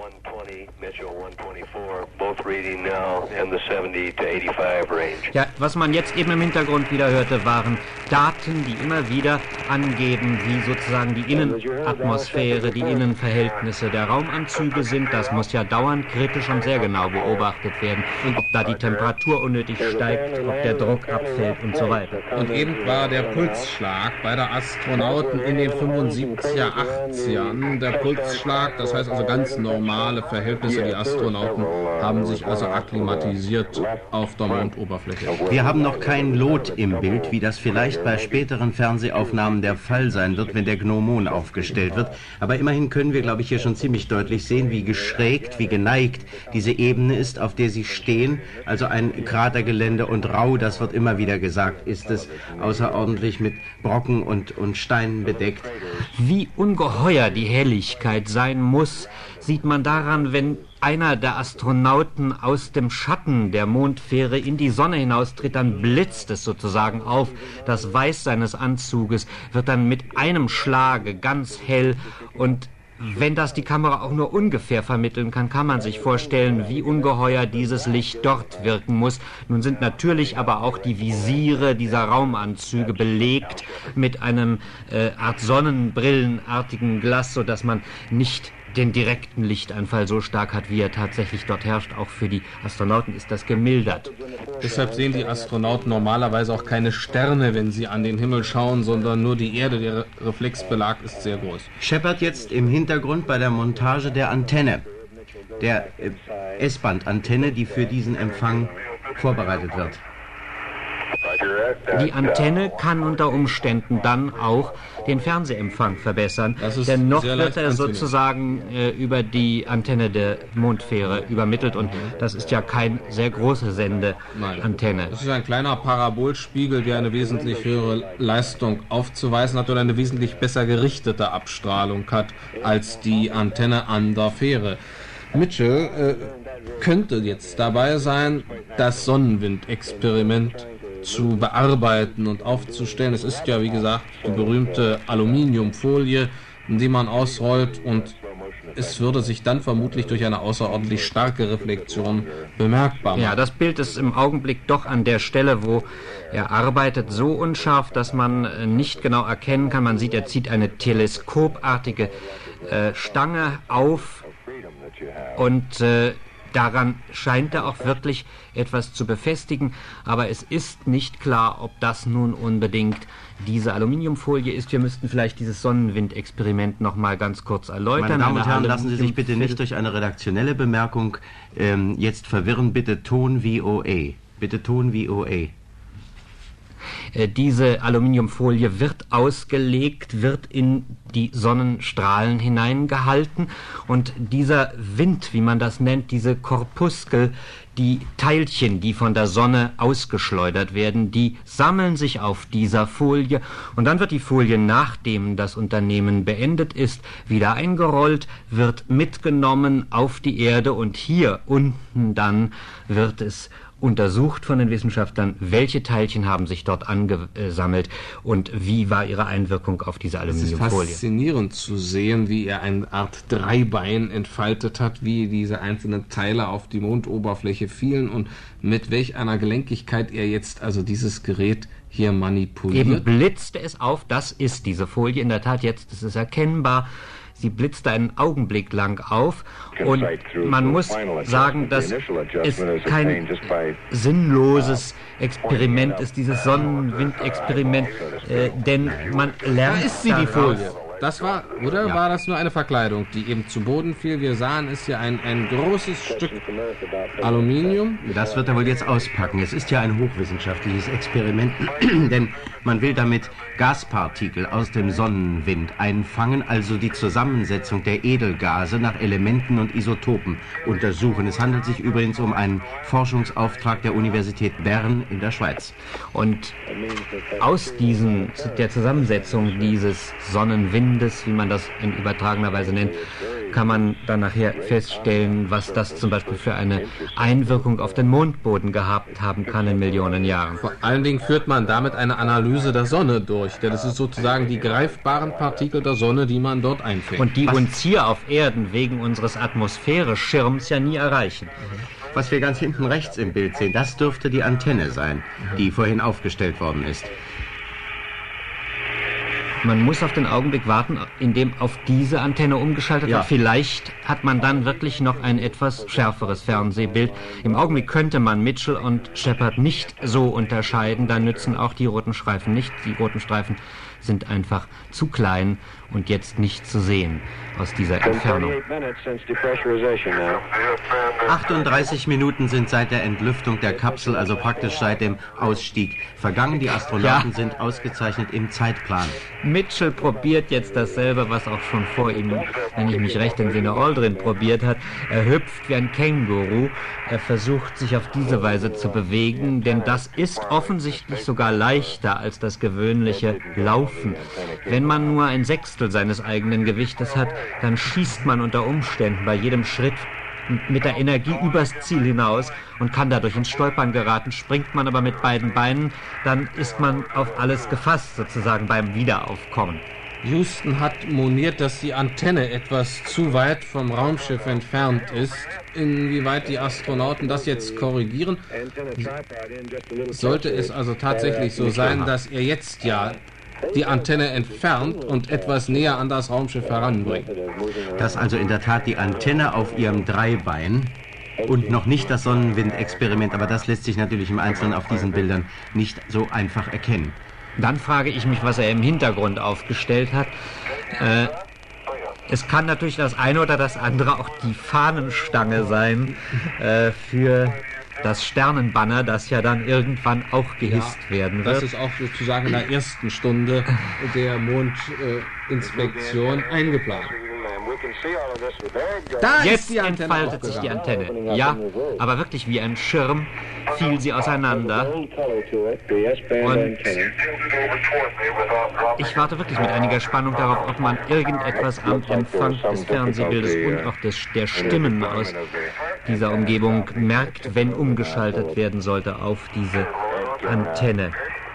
Ja, was man jetzt eben im Hintergrund wieder hörte, waren Daten, die immer wieder angeben, wie sozusagen die Innenatmosphäre, die Innenverhältnisse der Raumanzüge sind. Das muss ja dauernd kritisch und sehr genau beobachtet werden. Und ob da die Temperatur unnötig steigt, ob der Druck abfällt und so weiter. Und eben war der Pulsschlag bei der Astronauten in den fünfundsiebziger, achtzigern. Der Pulsschlag, das heißt also ganz normale Verhältnisse. Die Astronauten haben sich also akklimatisiert auf der Mondoberfläche. Wir haben noch kein Lot im Bild, wie das vielleicht bei späteren Fernsehaufnahmen der Fall sein wird, wenn der Gnomon aufgestellt wird. Aber immerhin können wir, glaube ich, hier schon ziemlich deutlich sehen, wie geschrägt, wie geneigt diese Ebene ist, auf der sie stehen. Also ein Kratergelände und rau, das wird immer wieder gesagt, ist es außerordentlich mit Brocken und, und Steinen bedeckt. Wie ungeheuer die Helligkeit sein muss, sieht man daran, wenn einer der Astronauten aus dem Schatten der Mondfähre in die Sonne hinaustritt, dann blitzt es sozusagen auf. Das Weiß seines Anzuges wird dann mit einem Schlage ganz hell und wenn das die Kamera auch nur ungefähr vermitteln kann, kann man sich vorstellen, wie ungeheuer dieses Licht dort wirken muss. Nun sind natürlich aber auch die Visiere dieser Raumanzüge belegt mit einem äh, Art Sonnenbrillenartigen Glas, sodass man nicht den direkten Lichteinfall so stark hat, wie er tatsächlich dort herrscht. Auch für die Astronauten ist das gemildert. Deshalb sehen die Astronauten normalerweise auch keine Sterne, wenn sie an den Himmel schauen, sondern nur die Erde. Der Reflexbelag ist sehr groß. Shepard jetzt im Hintergrund bei der Montage der Antenne, der äh, S-Band-Antenne, die für diesen Empfang vorbereitet wird. Die Antenne kann unter Umständen dann auch den Fernsehempfang verbessern, denn noch wird er sozusagen äh, über die Antenne der Mondfähre übermittelt und das ist ja kein sehr große Sendeantenne. Das ist ein kleiner Parabolspiegel, der eine wesentlich höhere Leistung aufzuweisen hat oder eine wesentlich besser gerichtete Abstrahlung hat als die Antenne an der Fähre. Mitchell äh, könnte jetzt dabei sein, das Sonnenwindexperiment zu bearbeiten und aufzustellen. Es ist ja, wie gesagt, die berühmte Aluminiumfolie, die man ausrollt und es würde sich dann vermutlich durch eine außerordentlich starke Reflexion bemerkbar machen. Ja, das Bild ist im Augenblick doch an der Stelle, wo er arbeitet, so unscharf, dass man nicht genau erkennen kann. Man sieht, er zieht eine teleskopartige äh, Stange auf und äh, daran scheint er auch wirklich etwas zu befestigen, aber es ist nicht klar, ob das nun unbedingt diese Aluminiumfolie ist. Wir müssten vielleicht dieses Sonnenwindexperiment noch mal ganz kurz erläutern. Meine Damen und Herren, lassen Sie sich bitte nicht durch eine redaktionelle Bemerkung ähm, jetzt verwirren. Bitte Ton V O A. Bitte Ton V O A. Diese Aluminiumfolie wird ausgelegt, wird in die Sonnenstrahlen hineingehalten und dieser Wind, wie man das nennt, diese Korpuskel, die Teilchen, die von der Sonne ausgeschleudert werden, die sammeln sich auf dieser Folie und dann wird die Folie, nachdem das Unternehmen beendet ist, wieder eingerollt, wird mitgenommen auf die Erde und hier unten dann wird es untersucht von den Wissenschaftlern, welche Teilchen haben sich dort angesammelt und wie war ihre Einwirkung auf diese Aluminiumfolie. Es ist faszinierend zu sehen, wie er eine Art Dreibein entfaltet hat, wie diese einzelnen Teile auf die Mondoberfläche fielen und mit welch einer Gelenkigkeit er jetzt also dieses Gerät hier manipuliert. Eben blitzte es auf, das ist diese Folie, in der Tat jetzt ist es erkennbar. Sie blitzte einen Augenblick lang auf und man muss sagen, dass es kein sinnloses Experiment ist, dieses Sonnenwindexperiment, äh, denn man lernt. Da ist sie, die Folie. Das war, oder ja. War das nur eine Verkleidung, die eben zu Boden fiel? Wir sahen es hier ein, ein großes Stück Aluminium. Das wird er wohl jetzt auspacken. Es ist ja ein hochwissenschaftliches Experiment, denn man will damit Gaspartikel aus dem Sonnenwind einfangen, also die Zusammensetzung der Edelgase nach Elementen und Isotopen untersuchen. Es handelt sich übrigens um einen Forschungsauftrag der Universität Bern in der Schweiz. Und aus diesen, der Zusammensetzung dieses Sonnenwindes, wie man das in übertragener Weise nennt, kann man dann nachher feststellen, was das zum Beispiel für eine Einwirkung auf den Mondboden gehabt haben kann in Millionen Jahren. Vor allen Dingen führt man damit eine Analyse der Sonne durch, denn das ist sozusagen die greifbaren Partikel der Sonne, die man dort einfängt. Und die was uns hier auf Erden wegen unseres Atmosphäreschirms ja nie erreichen. Was wir ganz hinten rechts im Bild sehen, das dürfte die Antenne sein, die vorhin aufgestellt worden ist. Man muss auf den Augenblick warten, in dem auf diese Antenne umgeschaltet wird. Ja. Vielleicht hat man dann wirklich noch ein etwas schärferes Fernsehbild. Im Augenblick könnte man Mitchell und Shepard nicht so unterscheiden. Da nützen auch die roten Streifen nicht. Die roten Streifen sind einfach zu klein und jetzt nicht zu sehen aus dieser Entfernung. achtunddreißig Minuten sind seit der Entlüftung der Kapsel, also praktisch seit dem Ausstieg, vergangen. Die Astronauten ja. sind ausgezeichnet im Zeitplan. Mitchell probiert jetzt dasselbe, was auch schon vor ihm, wenn ich mich recht entsinne, Aldrin probiert hat. Er hüpft wie ein Känguru. Er versucht, sich auf diese Weise zu bewegen, denn das ist offensichtlich sogar leichter als das gewöhnliche Laufen. Wenn man nur ein Sechstel seines eigenen Gewichtes hat, dann schießt man unter Umständen bei jedem Schritt mit der Energie übers Ziel hinaus und kann dadurch ins Stolpern geraten. Springt man aber mit beiden Beinen, dann ist man auf alles gefasst, sozusagen beim Wiederaufkommen. Houston hat moniert, dass die Antenne etwas zu weit vom Raumschiff entfernt ist. Inwieweit die Astronauten das jetzt korrigieren? Sollte es also tatsächlich so sein, dass er jetzt ja die Antenne entfernt und etwas näher an das Raumschiff heranbringt? Dass also in der Tat die Antenne auf ihrem Dreibein und noch nicht das Sonnenwindexperiment, aber das lässt sich natürlich im Einzelnen auf diesen Bildern nicht so einfach erkennen. Dann frage ich mich, was er im Hintergrund aufgestellt hat. Äh, es kann natürlich das eine oder das andere auch die Fahnenstange sein äh, für das Sternenbanner, das ja dann irgendwann auch gehisst ja, werden wird. Das ist auch sozusagen in der ersten Stunde der Mondinspektion äh, eingeplant. Da Jetzt entfaltet sich die Antenne. Ja, aber wirklich wie ein Schirm fiel sie auseinander. Und ich warte wirklich mit einiger Spannung darauf, ob man irgendetwas am Empfang des Fernsehbildes und auch des, der Stimmen aus dieser Umgebung merkt, wenn umgeschaltet werden sollte auf diese Antenne.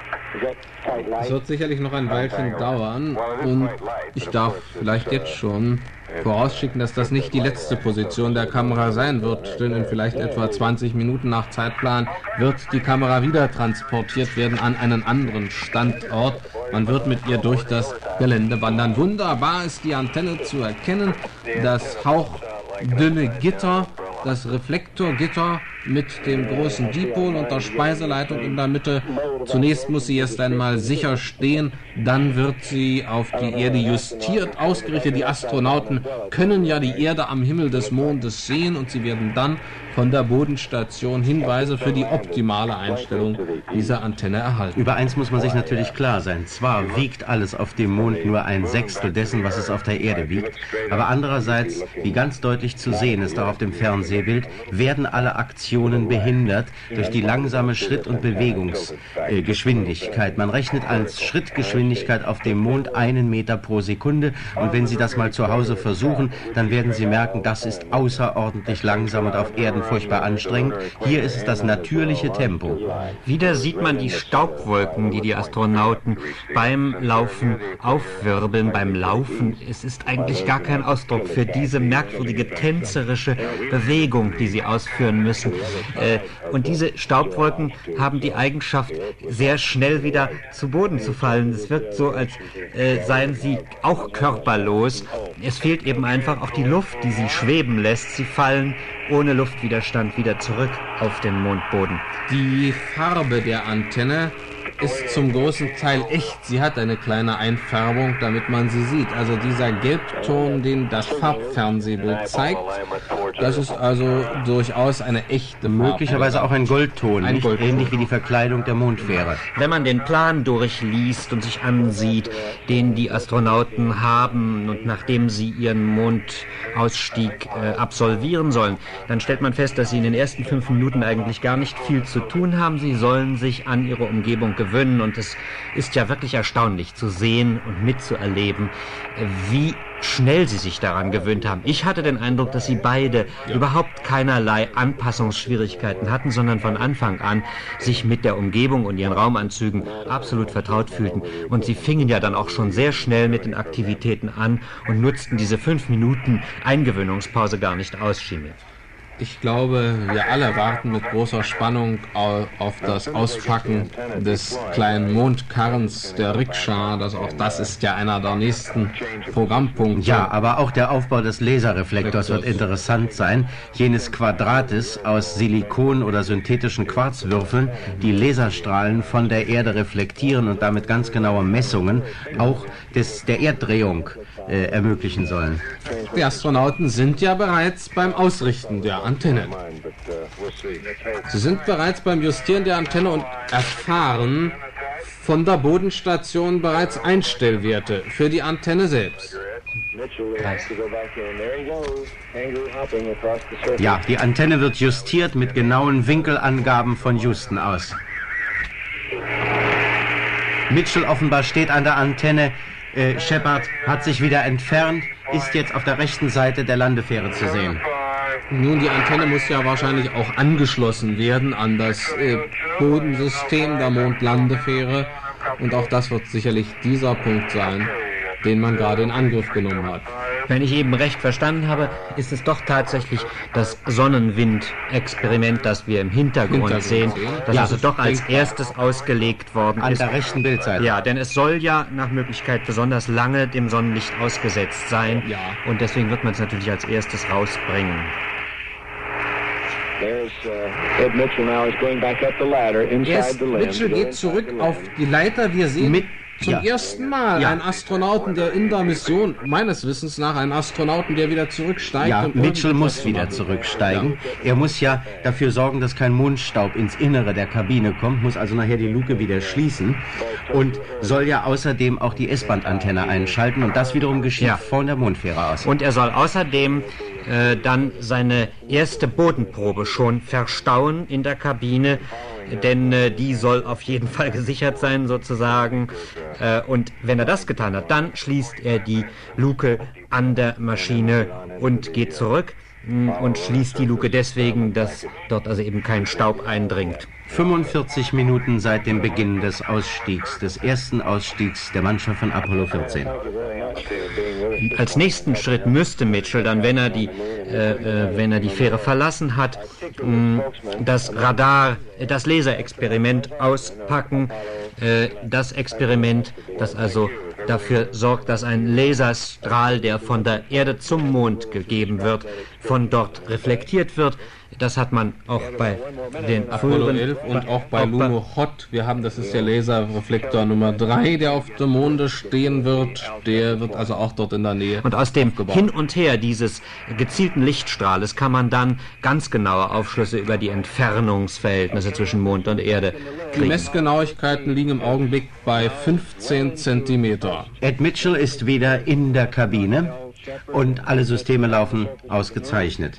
Es wird sicherlich noch ein Weilchen dauern und ich darf vielleicht jetzt schon vorausschicken, dass das nicht die letzte Position der Kamera sein wird, denn in vielleicht etwa zwanzig Minuten nach Zeitplan wird die Kamera wieder transportiert werden an einen anderen Standort. Man wird mit ihr durch das Gelände wandern. Wunderbar ist die Antenne zu erkennen, das hauchdünne Gitter, das Reflektorgitter mit dem großen Dipol und der Speiseleitung in der Mitte. Zunächst muss sie erst einmal sicher stehen, dann wird sie auf die Erde justiert, ausgerichtet. Die Astronauten können ja die Erde am Himmel des Mondes sehen und sie werden dann von der Bodenstation Hinweise für die optimale Einstellung dieser Antenne erhalten. Über eins muss man sich natürlich klar sein. Zwar wiegt alles auf dem Mond nur ein Sechstel dessen, was es auf der Erde wiegt, aber andererseits, wie ganz deutlich zu sehen ist auch auf dem Fernsehbild, werden alle Aktionen behindert durch die langsame Schritt- und Bewegungsgeschwindigkeit. Man rechnet als Schrittgeschwindigkeit auf dem Mond einen Meter pro Sekunde und wenn Sie das mal zu Hause versuchen, dann werden Sie merken, das ist außerordentlich langsam und auf Erden furchtbar anstrengend. Hier ist es das natürliche Tempo. Wieder sieht man die Staubwolken, die die Astronauten beim Laufen aufwirbeln. Beim Laufen, es ist eigentlich gar kein Ausdruck für diese merkwürdige tänzerische Bewegung, die sie ausführen müssen. Äh, und diese Staubwolken haben die Eigenschaft, sehr schnell wieder zu Boden zu fallen. Es wirkt so, als äh, seien sie auch körperlos. Es fehlt eben einfach auch die Luft, die sie schweben lässt. Sie fallen ohne Luftwiderstand wieder zurück auf den Mondboden. Die Farbe der Antenne ist zum großen Teil echt. Sie hat eine kleine Einfärbung, damit man sie sieht. Also dieser Gelbton, den das Farbfernsehbild zeigt, das ist also durchaus eine echte Farbe. Möglicherweise auch ein Goldton, ein nicht Goldton. Ähnlich wie die Verkleidung der Mondfähre. Wenn man den Plan durchliest und sich ansieht, den die Astronauten haben und nachdem sie ihren Mondausstieg äh, absolvieren sollen, dann stellt man fest, dass sie in den ersten fünf Minuten eigentlich gar nicht viel zu tun haben. Sie sollen sich an ihre Umgebung gewöhnen und es ist ja wirklich erstaunlich zu sehen und mitzuerleben, wie schnell sie sich daran gewöhnt haben. Ich hatte den Eindruck, dass sie beide ja. überhaupt keinerlei Anpassungsschwierigkeiten hatten, sondern von Anfang an sich mit der Umgebung und ihren Raumanzügen absolut vertraut fühlten. Und sie fingen ja dann auch schon sehr schnell mit den Aktivitäten an und nutzten diese fünf Minuten Eingewöhnungspause gar nicht aus, schien mir. Ich glaube, wir alle warten mit großer Spannung auf das Auspacken des kleinen Mondkarrens, der Rikscha. Das, auch das ist ja einer der nächsten Programmpunkte. Ja, aber auch der Aufbau des Laserreflektors wird interessant sein. Jenes Quadrates aus Silikon oder synthetischen Quarzwürfeln, die Laserstrahlen von der Erde reflektieren und damit ganz genaue Messungen auch des, der Erddrehung äh, ermöglichen sollen. Die Astronauten sind ja bereits beim Ausrichten der Antenne. Sie sind bereits beim Justieren der Antenne und erfahren von der Bodenstation bereits Einstellwerte für die Antenne selbst. Ja, die Antenne wird justiert mit genauen Winkelangaben von Houston aus. Mitchell offenbar steht an der Antenne. Äh, Shepard hat sich wieder entfernt, ist jetzt auf der rechten Seite der Landefähre zu sehen. Nun, die Antenne muss ja wahrscheinlich auch angeschlossen werden an das äh, Bodensystem der Mondlandefähre. Und auch das wird sicherlich dieser Punkt sein, den man gerade in Angriff genommen hat. Wenn ich eben recht verstanden habe, ist es doch tatsächlich das Sonnenwind-Experiment, das wir im Hintergrund, Hintergrund sehen, das ja, also doch als erstes ausgelegt worden an ist. An der rechten Bildseite. Ja, denn es soll ja nach Möglichkeit besonders lange dem Sonnenlicht ausgesetzt sein. Ja. Und deswegen wird man es natürlich als erstes rausbringen. Ed Mitchell geht zurück auf die Leiter. Wir sehen mit zum ja. ersten Mal ja. einen Astronauten, der in der Mission, meines Wissens nach, einen Astronauten, der wieder zurücksteigt. Ja, und Mitchell muss wieder zurücksteigen. Ja. Er muss ja dafür sorgen, dass kein Mondstaub ins Innere der Kabine kommt, muss also nachher die Luke wieder schließen und soll ja außerdem auch die S-Band-Antenne einschalten und das wiederum geschieht ja. von der Mondfähre aus. Und er soll außerdem äh, dann seine erste Bodenprobe schon verstauen in der Kabine, denn äh, die soll auf jeden Fall gesichert sein sozusagen. Äh, und wenn er das getan hat, dann schließt er die Luke an der Maschine und geht zurück mh, und schließt die Luke deswegen, dass dort also eben kein Staub eindringt. fünfundvierzig Minuten seit dem Beginn des Ausstiegs, des ersten Ausstiegs der Mannschaft von Apollo vierzehn. Als nächsten Schritt müsste Mitchell dann, wenn er die, äh, äh, wenn er die Fähre verlassen hat, mh, das Radar, das Laserexperiment auspacken. Äh, das Experiment, das also dafür sorgt, dass ein Laserstrahl, der von der Erde zum Mond gegeben wird, von dort reflektiert wird. Das hat man auch bei den Apollo elf und auch bei Luno-Hot. Wir haben, das ist der Laserreflektor Nummer drei, der auf dem Monde stehen wird. Der wird also auch dort in der Nähe. Und aus dem aufgebaut. Hin und Her dieses gezielten Lichtstrahles kann man dann ganz genaue Aufschlüsse über die Entfernungsverhältnisse zwischen Mond und Erde kriegen. Die Messgenauigkeiten liegen im Augenblick bei fünfzehn Zentimeter. Ed Mitchell ist wieder in der Kabine und alle Systeme laufen ausgezeichnet.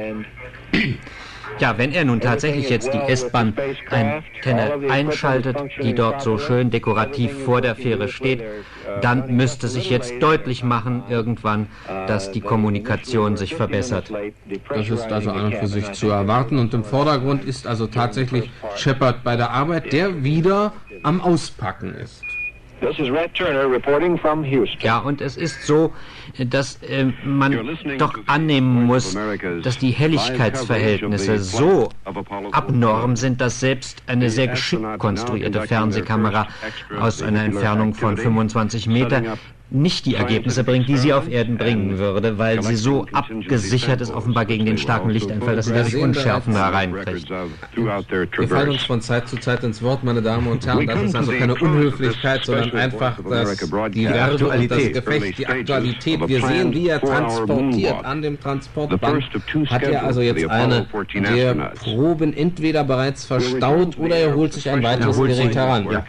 Ja, wenn er nun tatsächlich jetzt die S-Bahn-Antenne einschaltet, die dort so schön dekorativ vor der Fähre steht, dann müsste sich jetzt deutlich machen irgendwann, dass die Kommunikation sich verbessert. Das ist also an und für sich zu erwarten. Und im Vordergrund ist also tatsächlich Shepard bei der Arbeit, der wieder am Auspacken ist. This is Red Turner reporting from Houston. Ja, und es ist so, dass äh, man doch annehmen muss, dass die Helligkeitsverhältnisse so abnorm sind, dass selbst eine sehr geschickt konstruierte Fernsehkamera aus einer Entfernung von fünfundzwanzig Meter nicht die Ergebnisse bringt, die sie auf Erden bringen würde, weil sie so abgesichert ist, offenbar gegen den starken Lichteinfall, dass sie dadurch Unschärfen hereinkriegt. Wir fallen uns von Zeit zu Zeit ins Wort, meine Damen und Herren. Das ist also keine Unhöflichkeit, sondern einfach das, die Werte und das Gefecht, die Aktualität. Wir sehen, wie er transportiert. An dem Transportband hat er also jetzt eine der Proben entweder bereits verstaut oder er holt sich ein weiteres Gerät heran. Ja.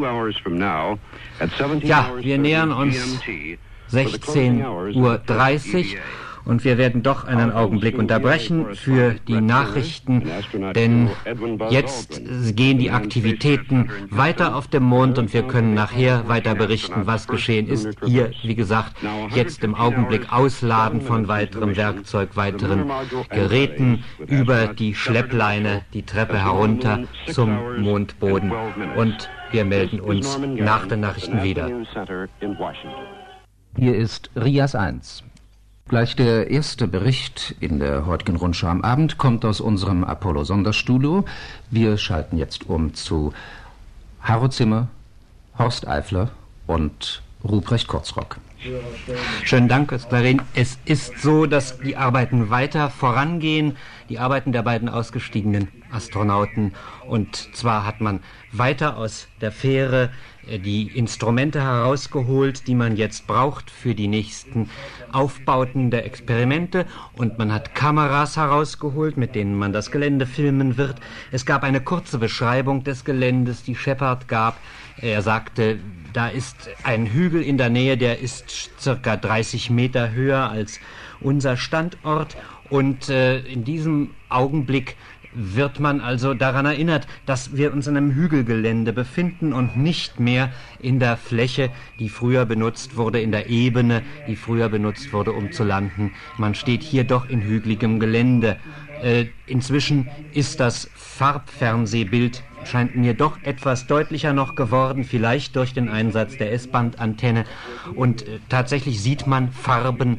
Ja, wir nähern uns sechzehn Uhr dreißig und wir werden doch einen Augenblick unterbrechen für die Nachrichten, denn jetzt gehen die Aktivitäten weiter auf dem Mond und wir können nachher weiter berichten, was geschehen ist. Hier, wie gesagt, jetzt im Augenblick Ausladen von weiterem Werkzeug, weiteren Geräten über die Schleppleine, die Treppe herunter zum Mondboden und wir melden uns nach den Nachrichten wieder. Hier ist Rias eins. Gleich der erste Bericht in der heutigen Rundschau am Abend kommt aus unserem Apollo-Sonderstudio. Wir schalten jetzt um zu Haro Zimmer, Horst Eifler und Ruprecht Kurzrock. Schönen Dank, Clarin. Es ist so, dass die Arbeiten weiter vorangehen, die Arbeiten der beiden ausgestiegenen Astronauten. Und zwar hat man weiter aus der Fähre die Instrumente herausgeholt, die man jetzt braucht für die nächsten Aufbauten der Experimente. Und man hat Kameras herausgeholt, mit denen man das Gelände filmen wird. Es gab eine kurze Beschreibung des Geländes, die Shepard gab. Er sagte, da ist ein Hügel in der Nähe, der ist circa dreißig Meter höher als unser Standort. Und äh, in diesem Augenblick wird man also daran erinnert, dass wir uns in einem Hügelgelände befinden und nicht mehr in der Fläche, die früher benutzt wurde, in der Ebene, die früher benutzt wurde, um zu landen. Man steht hier doch in hügeligem Gelände. Äh, inzwischen ist das Farbfernsehbild, scheint mir doch etwas deutlicher noch geworden, vielleicht durch den Einsatz der S-Band-Antenne. Und äh, tatsächlich sieht man Farben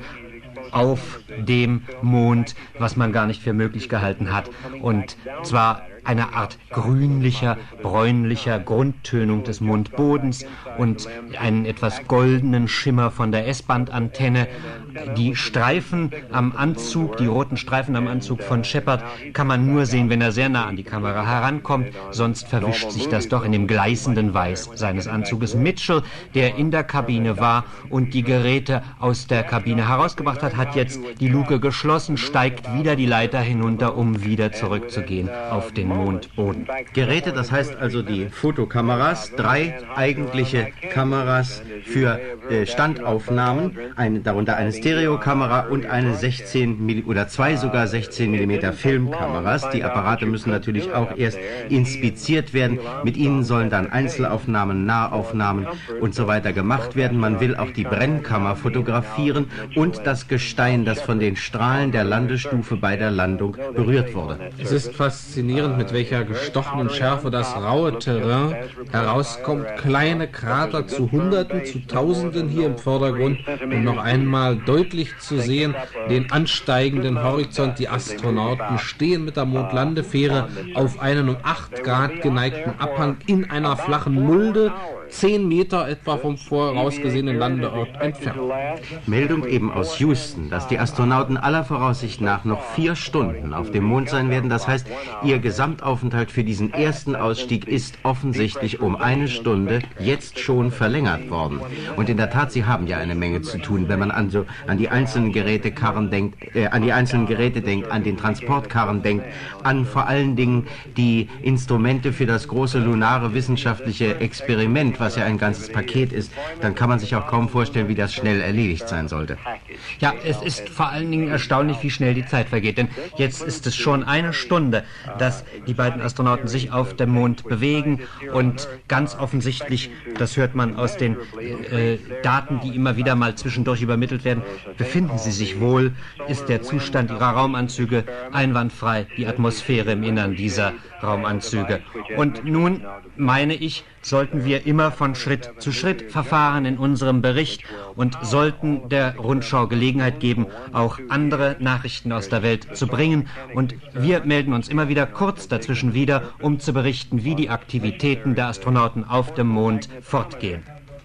auf dem Mond, was man gar nicht für möglich gehalten hat. Und zwar eine Art grünlicher, bräunlicher Grundtönung des Mondbodens und einen etwas goldenen Schimmer von der S-Band-Antenne. Die Streifen am Anzug, die roten Streifen am Anzug von Shepard kann man nur sehen, wenn er sehr nah an die Kamera herankommt, sonst verwischt sich das doch in dem gleißenden Weiß seines Anzuges. Mitchell, der in der Kabine war und die Geräte aus der Kabine herausgebracht hat, hat jetzt die Luke geschlossen, steigt wieder die Leiter hinunter, um wieder zurückzugehen auf den Mondboden. Geräte, das heißt also die Fotokameras, drei eigentliche Kameras für äh, Standaufnahmen, eine, darunter eine Stereokamera und eine sechzehn Millimeter oder zwei sogar sechzehn Millimeter Filmkameras. Die Apparate müssen natürlich auch erst inspiziert werden. Mit ihnen sollen dann Einzelaufnahmen, Nahaufnahmen und so weiter gemacht werden. Man will auch die Brennkammer fotografieren und das Gestein, das von den Strahlen der Landestufe bei der Landung berührt wurde. Es ist faszinierend, mit welcher gestochenen Schärfe das raue Terrain herauskommt. Kleine Krater zu Hunderten, zu Tausenden hier im Vordergrund und noch einmal deutlich zu sehen, den ansteigenden Horizont. Die Astronauten stehen mit der Mondlandefähre auf einen um acht Grad geneigten Abhang in einer flachen Mulde, zehn Meter etwa vom vorausgesehenen Landeort entfernt. Meldung eben aus Houston, dass die Astronauten aller Voraussicht nach noch vier Stunden auf dem Mond sein werden. Das heißt, ihr Gesamtaufenthalt für diesen ersten Ausstieg ist offensichtlich um eine Stunde jetzt schon verlängert worden. Und in der Tat, sie haben ja eine Menge zu tun, wenn man an, so, an die einzelnen Gerätekarren denkt, äh, an die einzelnen Geräte denkt, an den Transportkarren denkt, an vor allen Dingen die Instrumente für das große lunare wissenschaftliche Experiment, was ja ein ganzes Paket ist, dann kann man sich auch kaum vorstellen, wie das schnell erledigt sein sollte. Ja, es ist vor allen Dingen erstaunlich, wie schnell die Zeit vergeht, denn jetzt ist es schon eine Stunde, dass die beiden Astronauten sich auf dem Mond bewegen und ganz offensichtlich, das hört man aus den äh, Daten, die immer wieder mal zwischendurch übermittelt werden, befinden sie sich wohl, ist der Zustand ihrer Raumanzüge einwandfrei, die Atmosphäre im Innern dieser Raumanzüge. Und nun, meine ich, sollten wir immer von Schritt zu Schritt verfahren in unserem Bericht und sollten der Rundschau Gelegenheit geben, auch andere Nachrichten aus der Welt zu bringen. Und wir melden uns immer wieder kurz dazwischen wieder, um zu berichten, wie die Aktivitäten der Astronauten auf dem Mond fortgehen.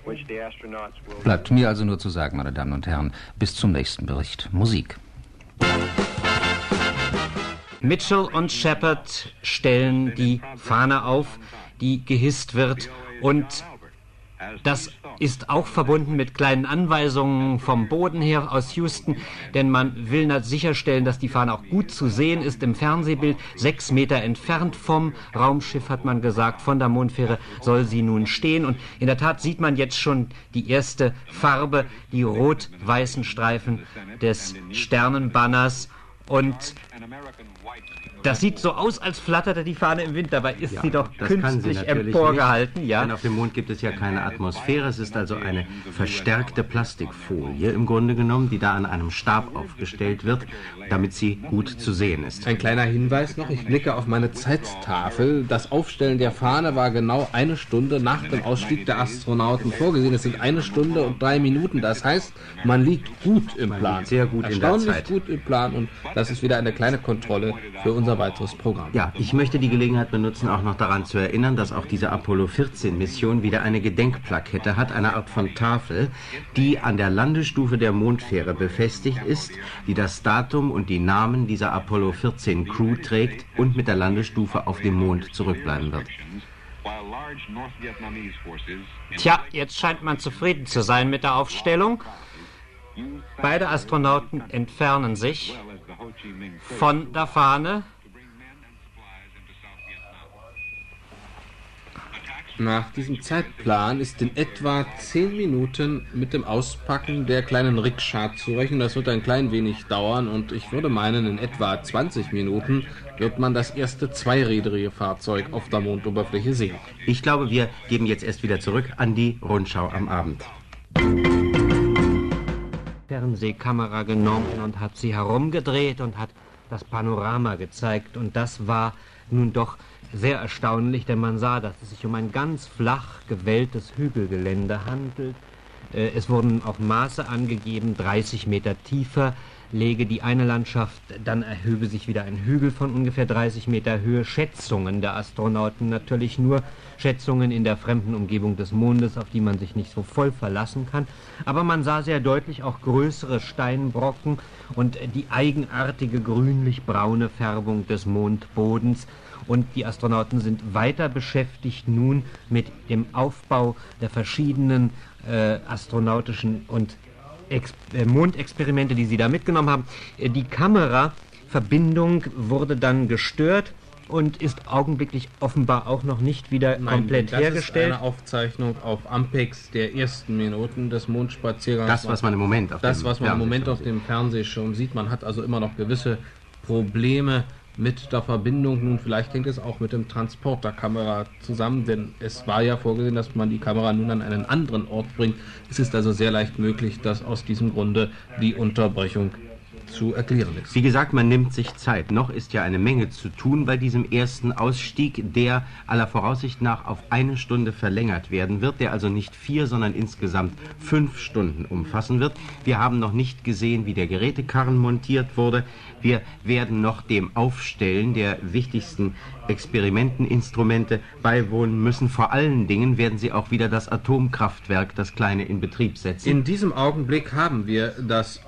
Bleibt mir also nur zu sagen, meine Damen und Herren, bis zum nächsten Bericht. Musik. Mitchell und Shepard stellen die Fahne auf, die gehisst wird, und das ist auch verbunden mit kleinen Anweisungen vom Boden her aus Houston, denn man will sicherstellen, dass die Fahne auch gut zu sehen ist im Fernsehbild. Sechs Meter entfernt vom Raumschiff, hat man gesagt, von der Mondfähre soll sie nun stehen. Und in der Tat sieht man jetzt schon die erste Farbe, die rot-weißen Streifen des Sternenbanners. Und das sieht so aus, als flatterte die Fahne im Wind, dabei ist ja, sie doch künstlich sie emporgehalten. Ja. Denn auf dem Mond gibt es ja keine Atmosphäre, es ist also eine verstärkte Plastikfolie im Grunde genommen, die da an einem Stab aufgestellt wird, damit sie gut zu sehen ist. Ein kleiner Hinweis noch, ich blicke auf meine Zeittafel. Das Aufstellen der Fahne war genau eine Stunde nach dem Ausstieg der Astronauten vorgesehen. Es sind eine Stunde und drei Minuten, das heißt, man liegt gut im Man Plan. liegt sehr gut in der Zeit. gut im Plan, und das ist wieder eine kleine Kontrolle für unser weiteres Programm. Ja, ich möchte die Gelegenheit benutzen, auch noch daran zu erinnern, dass auch diese Apollo vierzehn Mission wieder eine Gedenkplakette hat, eine Art von Tafel, die an der Landestufe der Mondfähre befestigt ist, die das Datum und die Namen dieser Apollo vierzehn Crew trägt und mit der Landestufe auf dem Mond zurückbleiben wird. Tja, jetzt scheint man zufrieden zu sein mit der Aufstellung. Beide Astronauten entfernen sich von der Fahne. Nach diesem Zeitplan ist in etwa zehn Minuten mit dem Auspacken der kleinen Rikscha zu rechnen. Das wird ein klein wenig dauern und ich würde meinen, in etwa zwanzig Minuten wird man das erste zweirädrige Fahrzeug auf der Mondoberfläche sehen. Ich glaube, wir geben jetzt erst wieder zurück an die Rundschau am Abend. Fernsehkamera genommen und hat sie herumgedreht und hat das Panorama gezeigt. Und das war nun doch sehr erstaunlich, denn man sah, dass es sich um ein ganz flach gewelltes Hügelgelände handelt. Äh, es wurden auch Maße angegeben, dreißig Meter tiefer läge die eine Landschaft, dann erhöbe sich wieder ein Hügel von ungefähr dreißig Meter Höhe. Schätzungen der Astronauten, natürlich nur Schätzungen in der fremden Umgebung des Mondes, auf die man sich nicht so voll verlassen kann. Aber man sah sehr deutlich auch größere Steinbrocken und die eigenartige grünlich-braune Färbung des Mondbodens. Und die Astronauten sind weiter beschäftigt nun mit dem Aufbau der verschiedenen äh, astronautischen und Ex äh, Mondexperimente, die sie da mitgenommen haben. Äh, die Kameraverbindung wurde dann gestört und ist augenblicklich offenbar auch noch nicht wieder Nein, komplett das hergestellt. Das ist eine Aufzeichnung auf Ampex der ersten Minuten des Mondspaziergangs. Das, was man im Moment auf das, dem was man im Moment auf sieht. dem Fernsehschirm sieht. Man hat also immer noch gewisse Probleme mit der Verbindung. Nun, vielleicht hängt es auch mit dem Transport der Kamera zusammen, denn es war ja vorgesehen, dass man die Kamera nun an einen anderen Ort bringt. Es ist also sehr leicht möglich, dass aus diesem Grunde die Unterbrechung zu erklären ist. Wie gesagt, man nimmt sich Zeit. Noch ist ja eine Menge zu tun bei diesem ersten Ausstieg, der aller Voraussicht nach auf eine Stunde verlängert werden wird, der also nicht vier, sondern insgesamt fünf Stunden umfassen wird. Wir haben noch nicht gesehen, wie der Gerätekarren montiert wurde. Wir werden noch dem Aufstellen der wichtigsten Experimenteninstrumente beiwohnen müssen. Vor allen Dingen werden sie auch wieder das Atomkraftwerk, das kleine, in Betrieb setzen. In diesem Augenblick haben wir das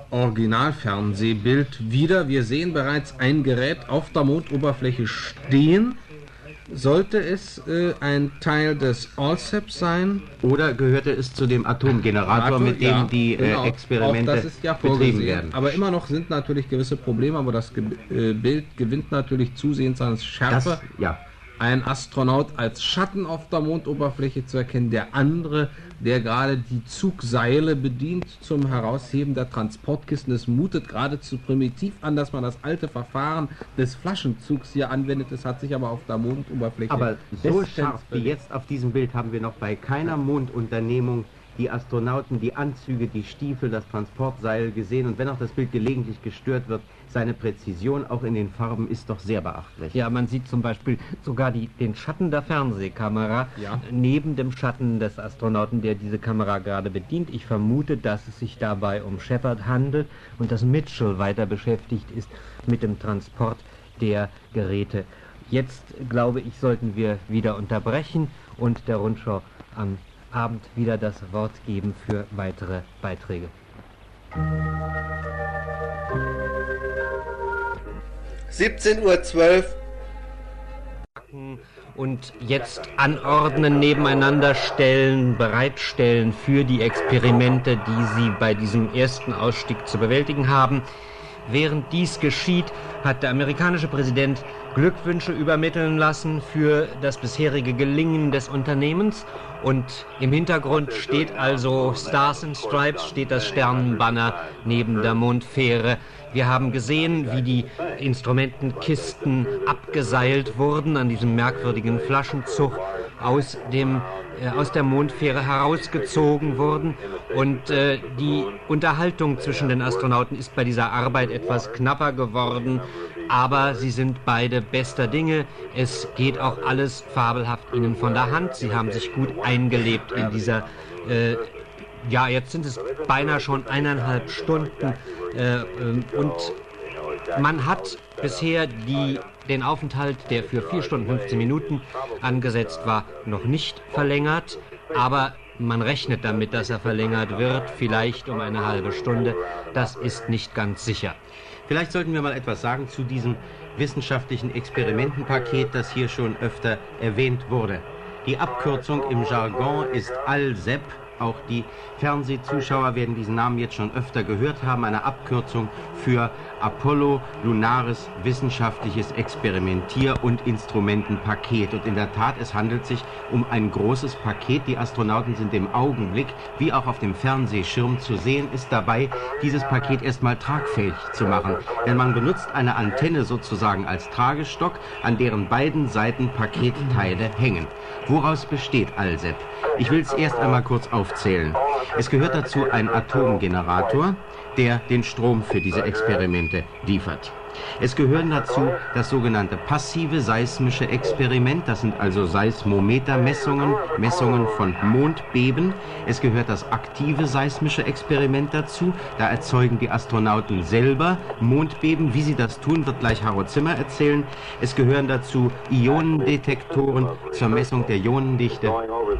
Originalfernsehbild wieder. Wir sehen bereits ein Gerät auf der Mondoberfläche stehen. Sollte es äh, ein Teil des A L S E P sein? Oder gehörte es zu dem Atomgenerator, mit dem ja, die genau. äh, Experimente Auch das ist ja betrieben werden? Aber immer noch sind natürlich gewisse Probleme, aber das Ge äh, Bild gewinnt natürlich zusehends an Schärfe. Das, ja. Ein Astronaut als Schatten auf der Mondoberfläche zu erkennen, der andere, der gerade die Zugseile bedient zum Herausheben der Transportkisten. Es mutet geradezu primitiv an, dass man das alte Verfahren des Flaschenzugs hier anwendet. Es hat sich aber auf der Mondoberfläche... Aber so bestens scharf wie jetzt auf diesem Bild haben wir noch bei keiner Mondunternehmung die Astronauten, die Anzüge, die Stiefel, das Transportseil gesehen. Und wenn auch das Bild gelegentlich gestört wird, seine Präzision auch in den Farben ist doch sehr beachtlich. Ja, man sieht zum Beispiel sogar die, den Schatten der Fernsehkamera Ja. neben dem Schatten des Astronauten, der diese Kamera gerade bedient. Ich vermute, dass es sich dabei um Shepard handelt und dass Mitchell weiter beschäftigt ist mit dem Transport der Geräte. Jetzt, glaube ich, sollten wir wieder unterbrechen und der Rundschau am Abend wieder das Wort geben für weitere Beiträge. siebzehn Uhr zwölf. Und jetzt anordnen, nebeneinander stellen, bereitstellen für die Experimente, die sie bei diesem ersten Ausstieg zu bewältigen haben. Während dies geschieht, hat der amerikanische Präsident Glückwünsche übermitteln lassen für das bisherige Gelingen des Unternehmens. Und im Hintergrund steht also Stars and Stripes, steht das Sternenbanner neben der Mondfähre. Wir haben gesehen, wie die Instrumentenkisten abgeseilt wurden an diesem merkwürdigen Flaschenzug aus dem äh, aus der Mondfähre herausgezogen wurden. Und äh, die Unterhaltung zwischen den Astronauten ist bei dieser Arbeit etwas knapper geworden, aber sie sind beide bester Dinge. Es geht auch alles fabelhaft ihnen von der Hand. Sie haben sich gut eingelebt in dieser äh, ja, jetzt sind es beinahe schon eineinhalb Stunden äh, und man hat bisher die, den Aufenthalt, der für vier Stunden fünfzehn Minuten angesetzt war, noch nicht verlängert, aber man rechnet damit, dass er verlängert wird, vielleicht um eine halbe Stunde. Das ist nicht ganz sicher. Vielleicht sollten wir mal etwas sagen zu diesem wissenschaftlichen Experimentenpaket, das hier schon öfter erwähnt wurde. Die Abkürzung im Jargon ist A L S E P Auch die Fernsehzuschauer werden diesen Namen jetzt schon öfter gehört haben, eine Abkürzung für Apollo Lunares wissenschaftliches Experimentier- und Instrumentenpaket. Und in der Tat, es handelt sich um ein großes Paket. Die Astronauten sind im Augenblick, wie auch auf dem Fernsehschirm zu sehen, ist dabei, dieses Paket erstmal tragfähig zu machen. Denn man benutzt eine Antenne sozusagen als Tragestock, an deren beiden Seiten Paketteile hängen. Woraus besteht ALSEP? Ich will es erst einmal kurz aufzählen. Es gehört dazu ein Atomgenerator, der den Strom für diese Experimente liefert. Es gehören dazu das sogenannte passive seismische Experiment, das sind also Seismometermessungen, Messungen von Mondbeben. Es gehört das aktive seismische Experiment dazu, da erzeugen die Astronauten selber Mondbeben. Wie sie das tun, wird gleich Harro Zimmer erzählen. Es gehören dazu Ionendetektoren zur Messung der Ionendichte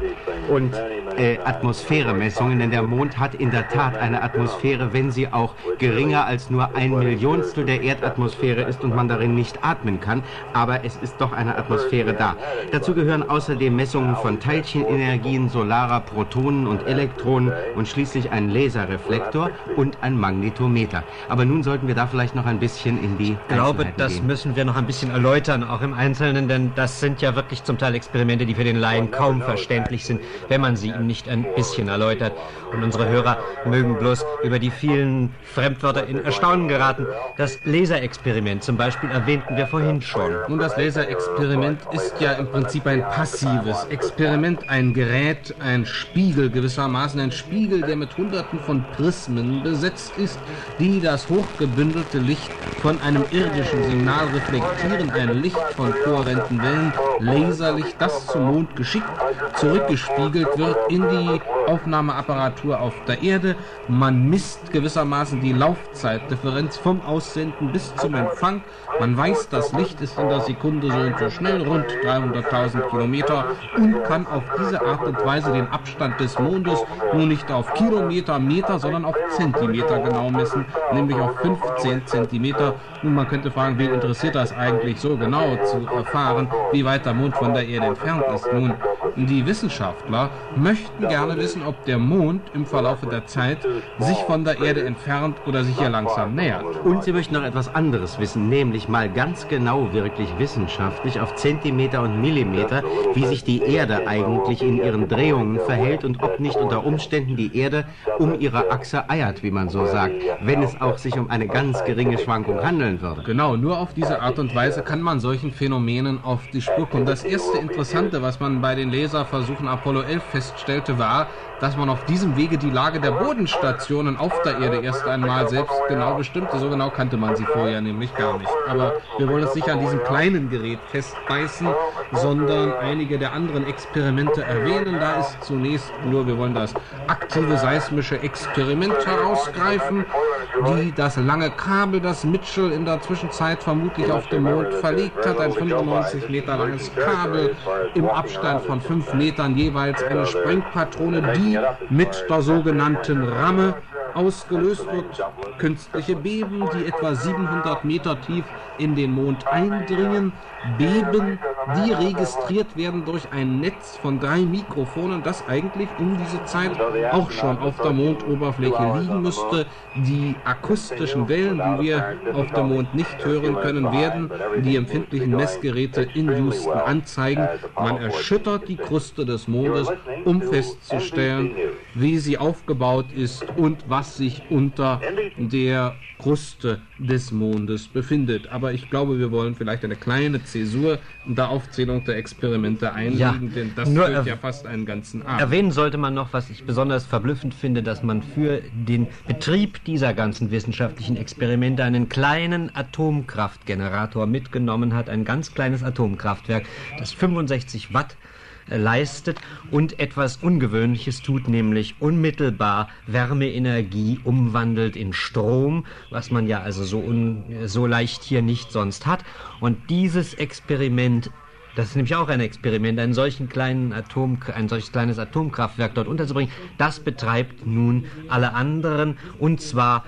und äh, Atmosphäremessungen, denn der Mond hat in der Tat eine Atmosphäre, wenn sie auch geringer als nur ein Millionstel der Erdatmosphäre ist und man darin nicht atmen kann, aber es ist doch eine Atmosphäre da. Dazu gehören außerdem Messungen von Teilchenenergien, solarer Protonen und Elektronen und schließlich ein Laserreflektor und ein Magnetometer. Aber nun sollten wir da vielleicht noch ein bisschen in die Ich glaube, Einzelheiten das gehen. müssen wir noch ein bisschen erläutern, auch im Einzelnen, denn das sind ja wirklich zum Teil Experimente, die für den Laien kaum verständlich sind, wenn man sie ihm nicht ein bisschen erläutert. Und unsere Hörer mögen bloß über die vielen Fremdwörter in Erstaunen geraten. Das Laserexperiment zum Beispiel erwähnten wir vorhin schon. Nun, das Laserexperiment ist ja im Prinzip ein passives Experiment, ein Gerät, ein Spiegel gewissermaßen, ein Spiegel, der mit hunderten von Prismen besetzt ist, die das hochgebündelte Licht von einem irdischen Signal reflektieren, ein Licht von kohärenten Wellen, Laserlicht, das zum Mond geschickt zurückgespiegelt wird in die Aufnahmeapparatur auf der Erde. Man misst gewissermaßen die Laufzeitdifferenz vom Aussenden bis zum Empfang. Man weiß, das Licht ist in der Sekunde so und so schnell, rund dreihunderttausend Kilometer, und kann auf diese Art und Weise den Abstand des Mondes nur nicht auf Kilometer, Meter, sondern auf Zentimeter genau messen, nämlich auf fünfzehn Zentimeter. Nun, man könnte fragen, wen interessiert das eigentlich so genau zu erfahren, wie weit der Mond von der Erde entfernt ist. Nun, die Wissenschaftler möchten gerne wissen, ob der Mond im Verlauf der Zeit sich von der Erde entfernt oder sich hier langsam nähert. Und sie möchten noch etwas anderes wissen, nämlich mal ganz genau wirklich wissenschaftlich auf Zentimeter und Millimeter, wie sich die Erde eigentlich in ihren Drehungen verhält und ob nicht unter Umständen die Erde um ihre Achse eiert, wie man so sagt, wenn es auch sich um eine ganz geringe Schwankung handeln würde. Genau, nur auf diese Art und Weise kann man solchen Phänomenen auf die Spur kommen. Das erste Interessante, was man bei den Laserversuchen Apollo elf feststellte, war, dass man auf diesem Wege die Lage der Bodenstationen auf der Erde erst einmal selbst genau bestimmte. So genau kannte man sie vorher nämlich gar nicht. Aber wir wollen uns nicht an diesem kleinen Gerät festbeißen, sondern einige der anderen Experimente erwähnen. Da ist zunächst nur, wir wollen das aktive seismische Experiment herausgreifen, die das lange Kabel, das Mitchell in der Zwischenzeit vermutlich auf dem Mond verlegt hat, ein fünfundneunzig Meter langes Kabel, im Abstand von fünf Metern jeweils eine Sprengpatrone, die mit der sogenannten Ramme ausgelöst wird. Künstliche Beben, die etwa siebenhundert Meter tief in den Mond eindringen. Beben, die registriert werden durch ein Netz von drei Mikrofonen, das eigentlich um diese Zeit auch schon auf der Mondoberfläche liegen müsste. Die akustischen Wellen, die wir auf dem Mond nicht hören können, werden die empfindlichen Messgeräte in Houston anzeigen. Man erschüttert die Kruste des Mondes, um festzustellen, wie sie aufgebaut ist und was sich unter der Kruste des Mondes befindet. Aber ich glaube, wir wollen vielleicht eine kleine Zäsur der Aufzählung der Experimente einlegen, ja, denn das nur füllt ja fast einen ganzen Abend. Erwähnen sollte man noch, was ich besonders verblüffend finde, dass man für den Betrieb dieser ganzen wissenschaftlichen Experimente einen kleinen Atomkraftgenerator mitgenommen hat, ein ganz kleines Atomkraftwerk, das fünfundsechzig Watt leistet und etwas Ungewöhnliches tut, nämlich unmittelbar Wärmeenergie umwandelt in Strom, was man ja also so, un, so leicht hier nicht sonst hat. Und dieses Experiment, das ist nämlich auch ein Experiment, einen solchen kleinen Atom, ein solches kleines Atomkraftwerk dort unterzubringen, das betreibt nun alle anderen, und zwar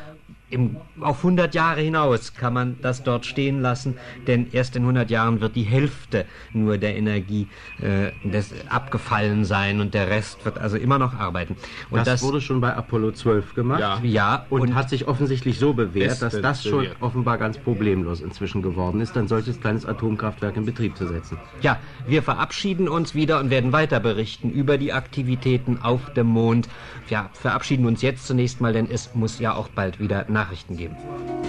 im, auf hundert Jahre hinaus kann man das dort stehen lassen, denn erst in hundert Jahren wird die Hälfte nur der Energie äh, des, abgefallen sein und der Rest wird also immer noch arbeiten. Und das, das wurde schon bei Apollo zwölf gemacht. Ja, ja und, und hat sich offensichtlich so bewährt, dass das schon bewährt. offenbar ganz problemlos inzwischen geworden ist, ein solches kleines Atomkraftwerk in Betrieb zu setzen. ja, wir verabschieden uns wieder und werden weiter berichten über die Aktivitäten auf dem Mond. Ja, verabschieden uns jetzt zunächst mal, denn es muss ja auch bald wieder Nachrichten geben.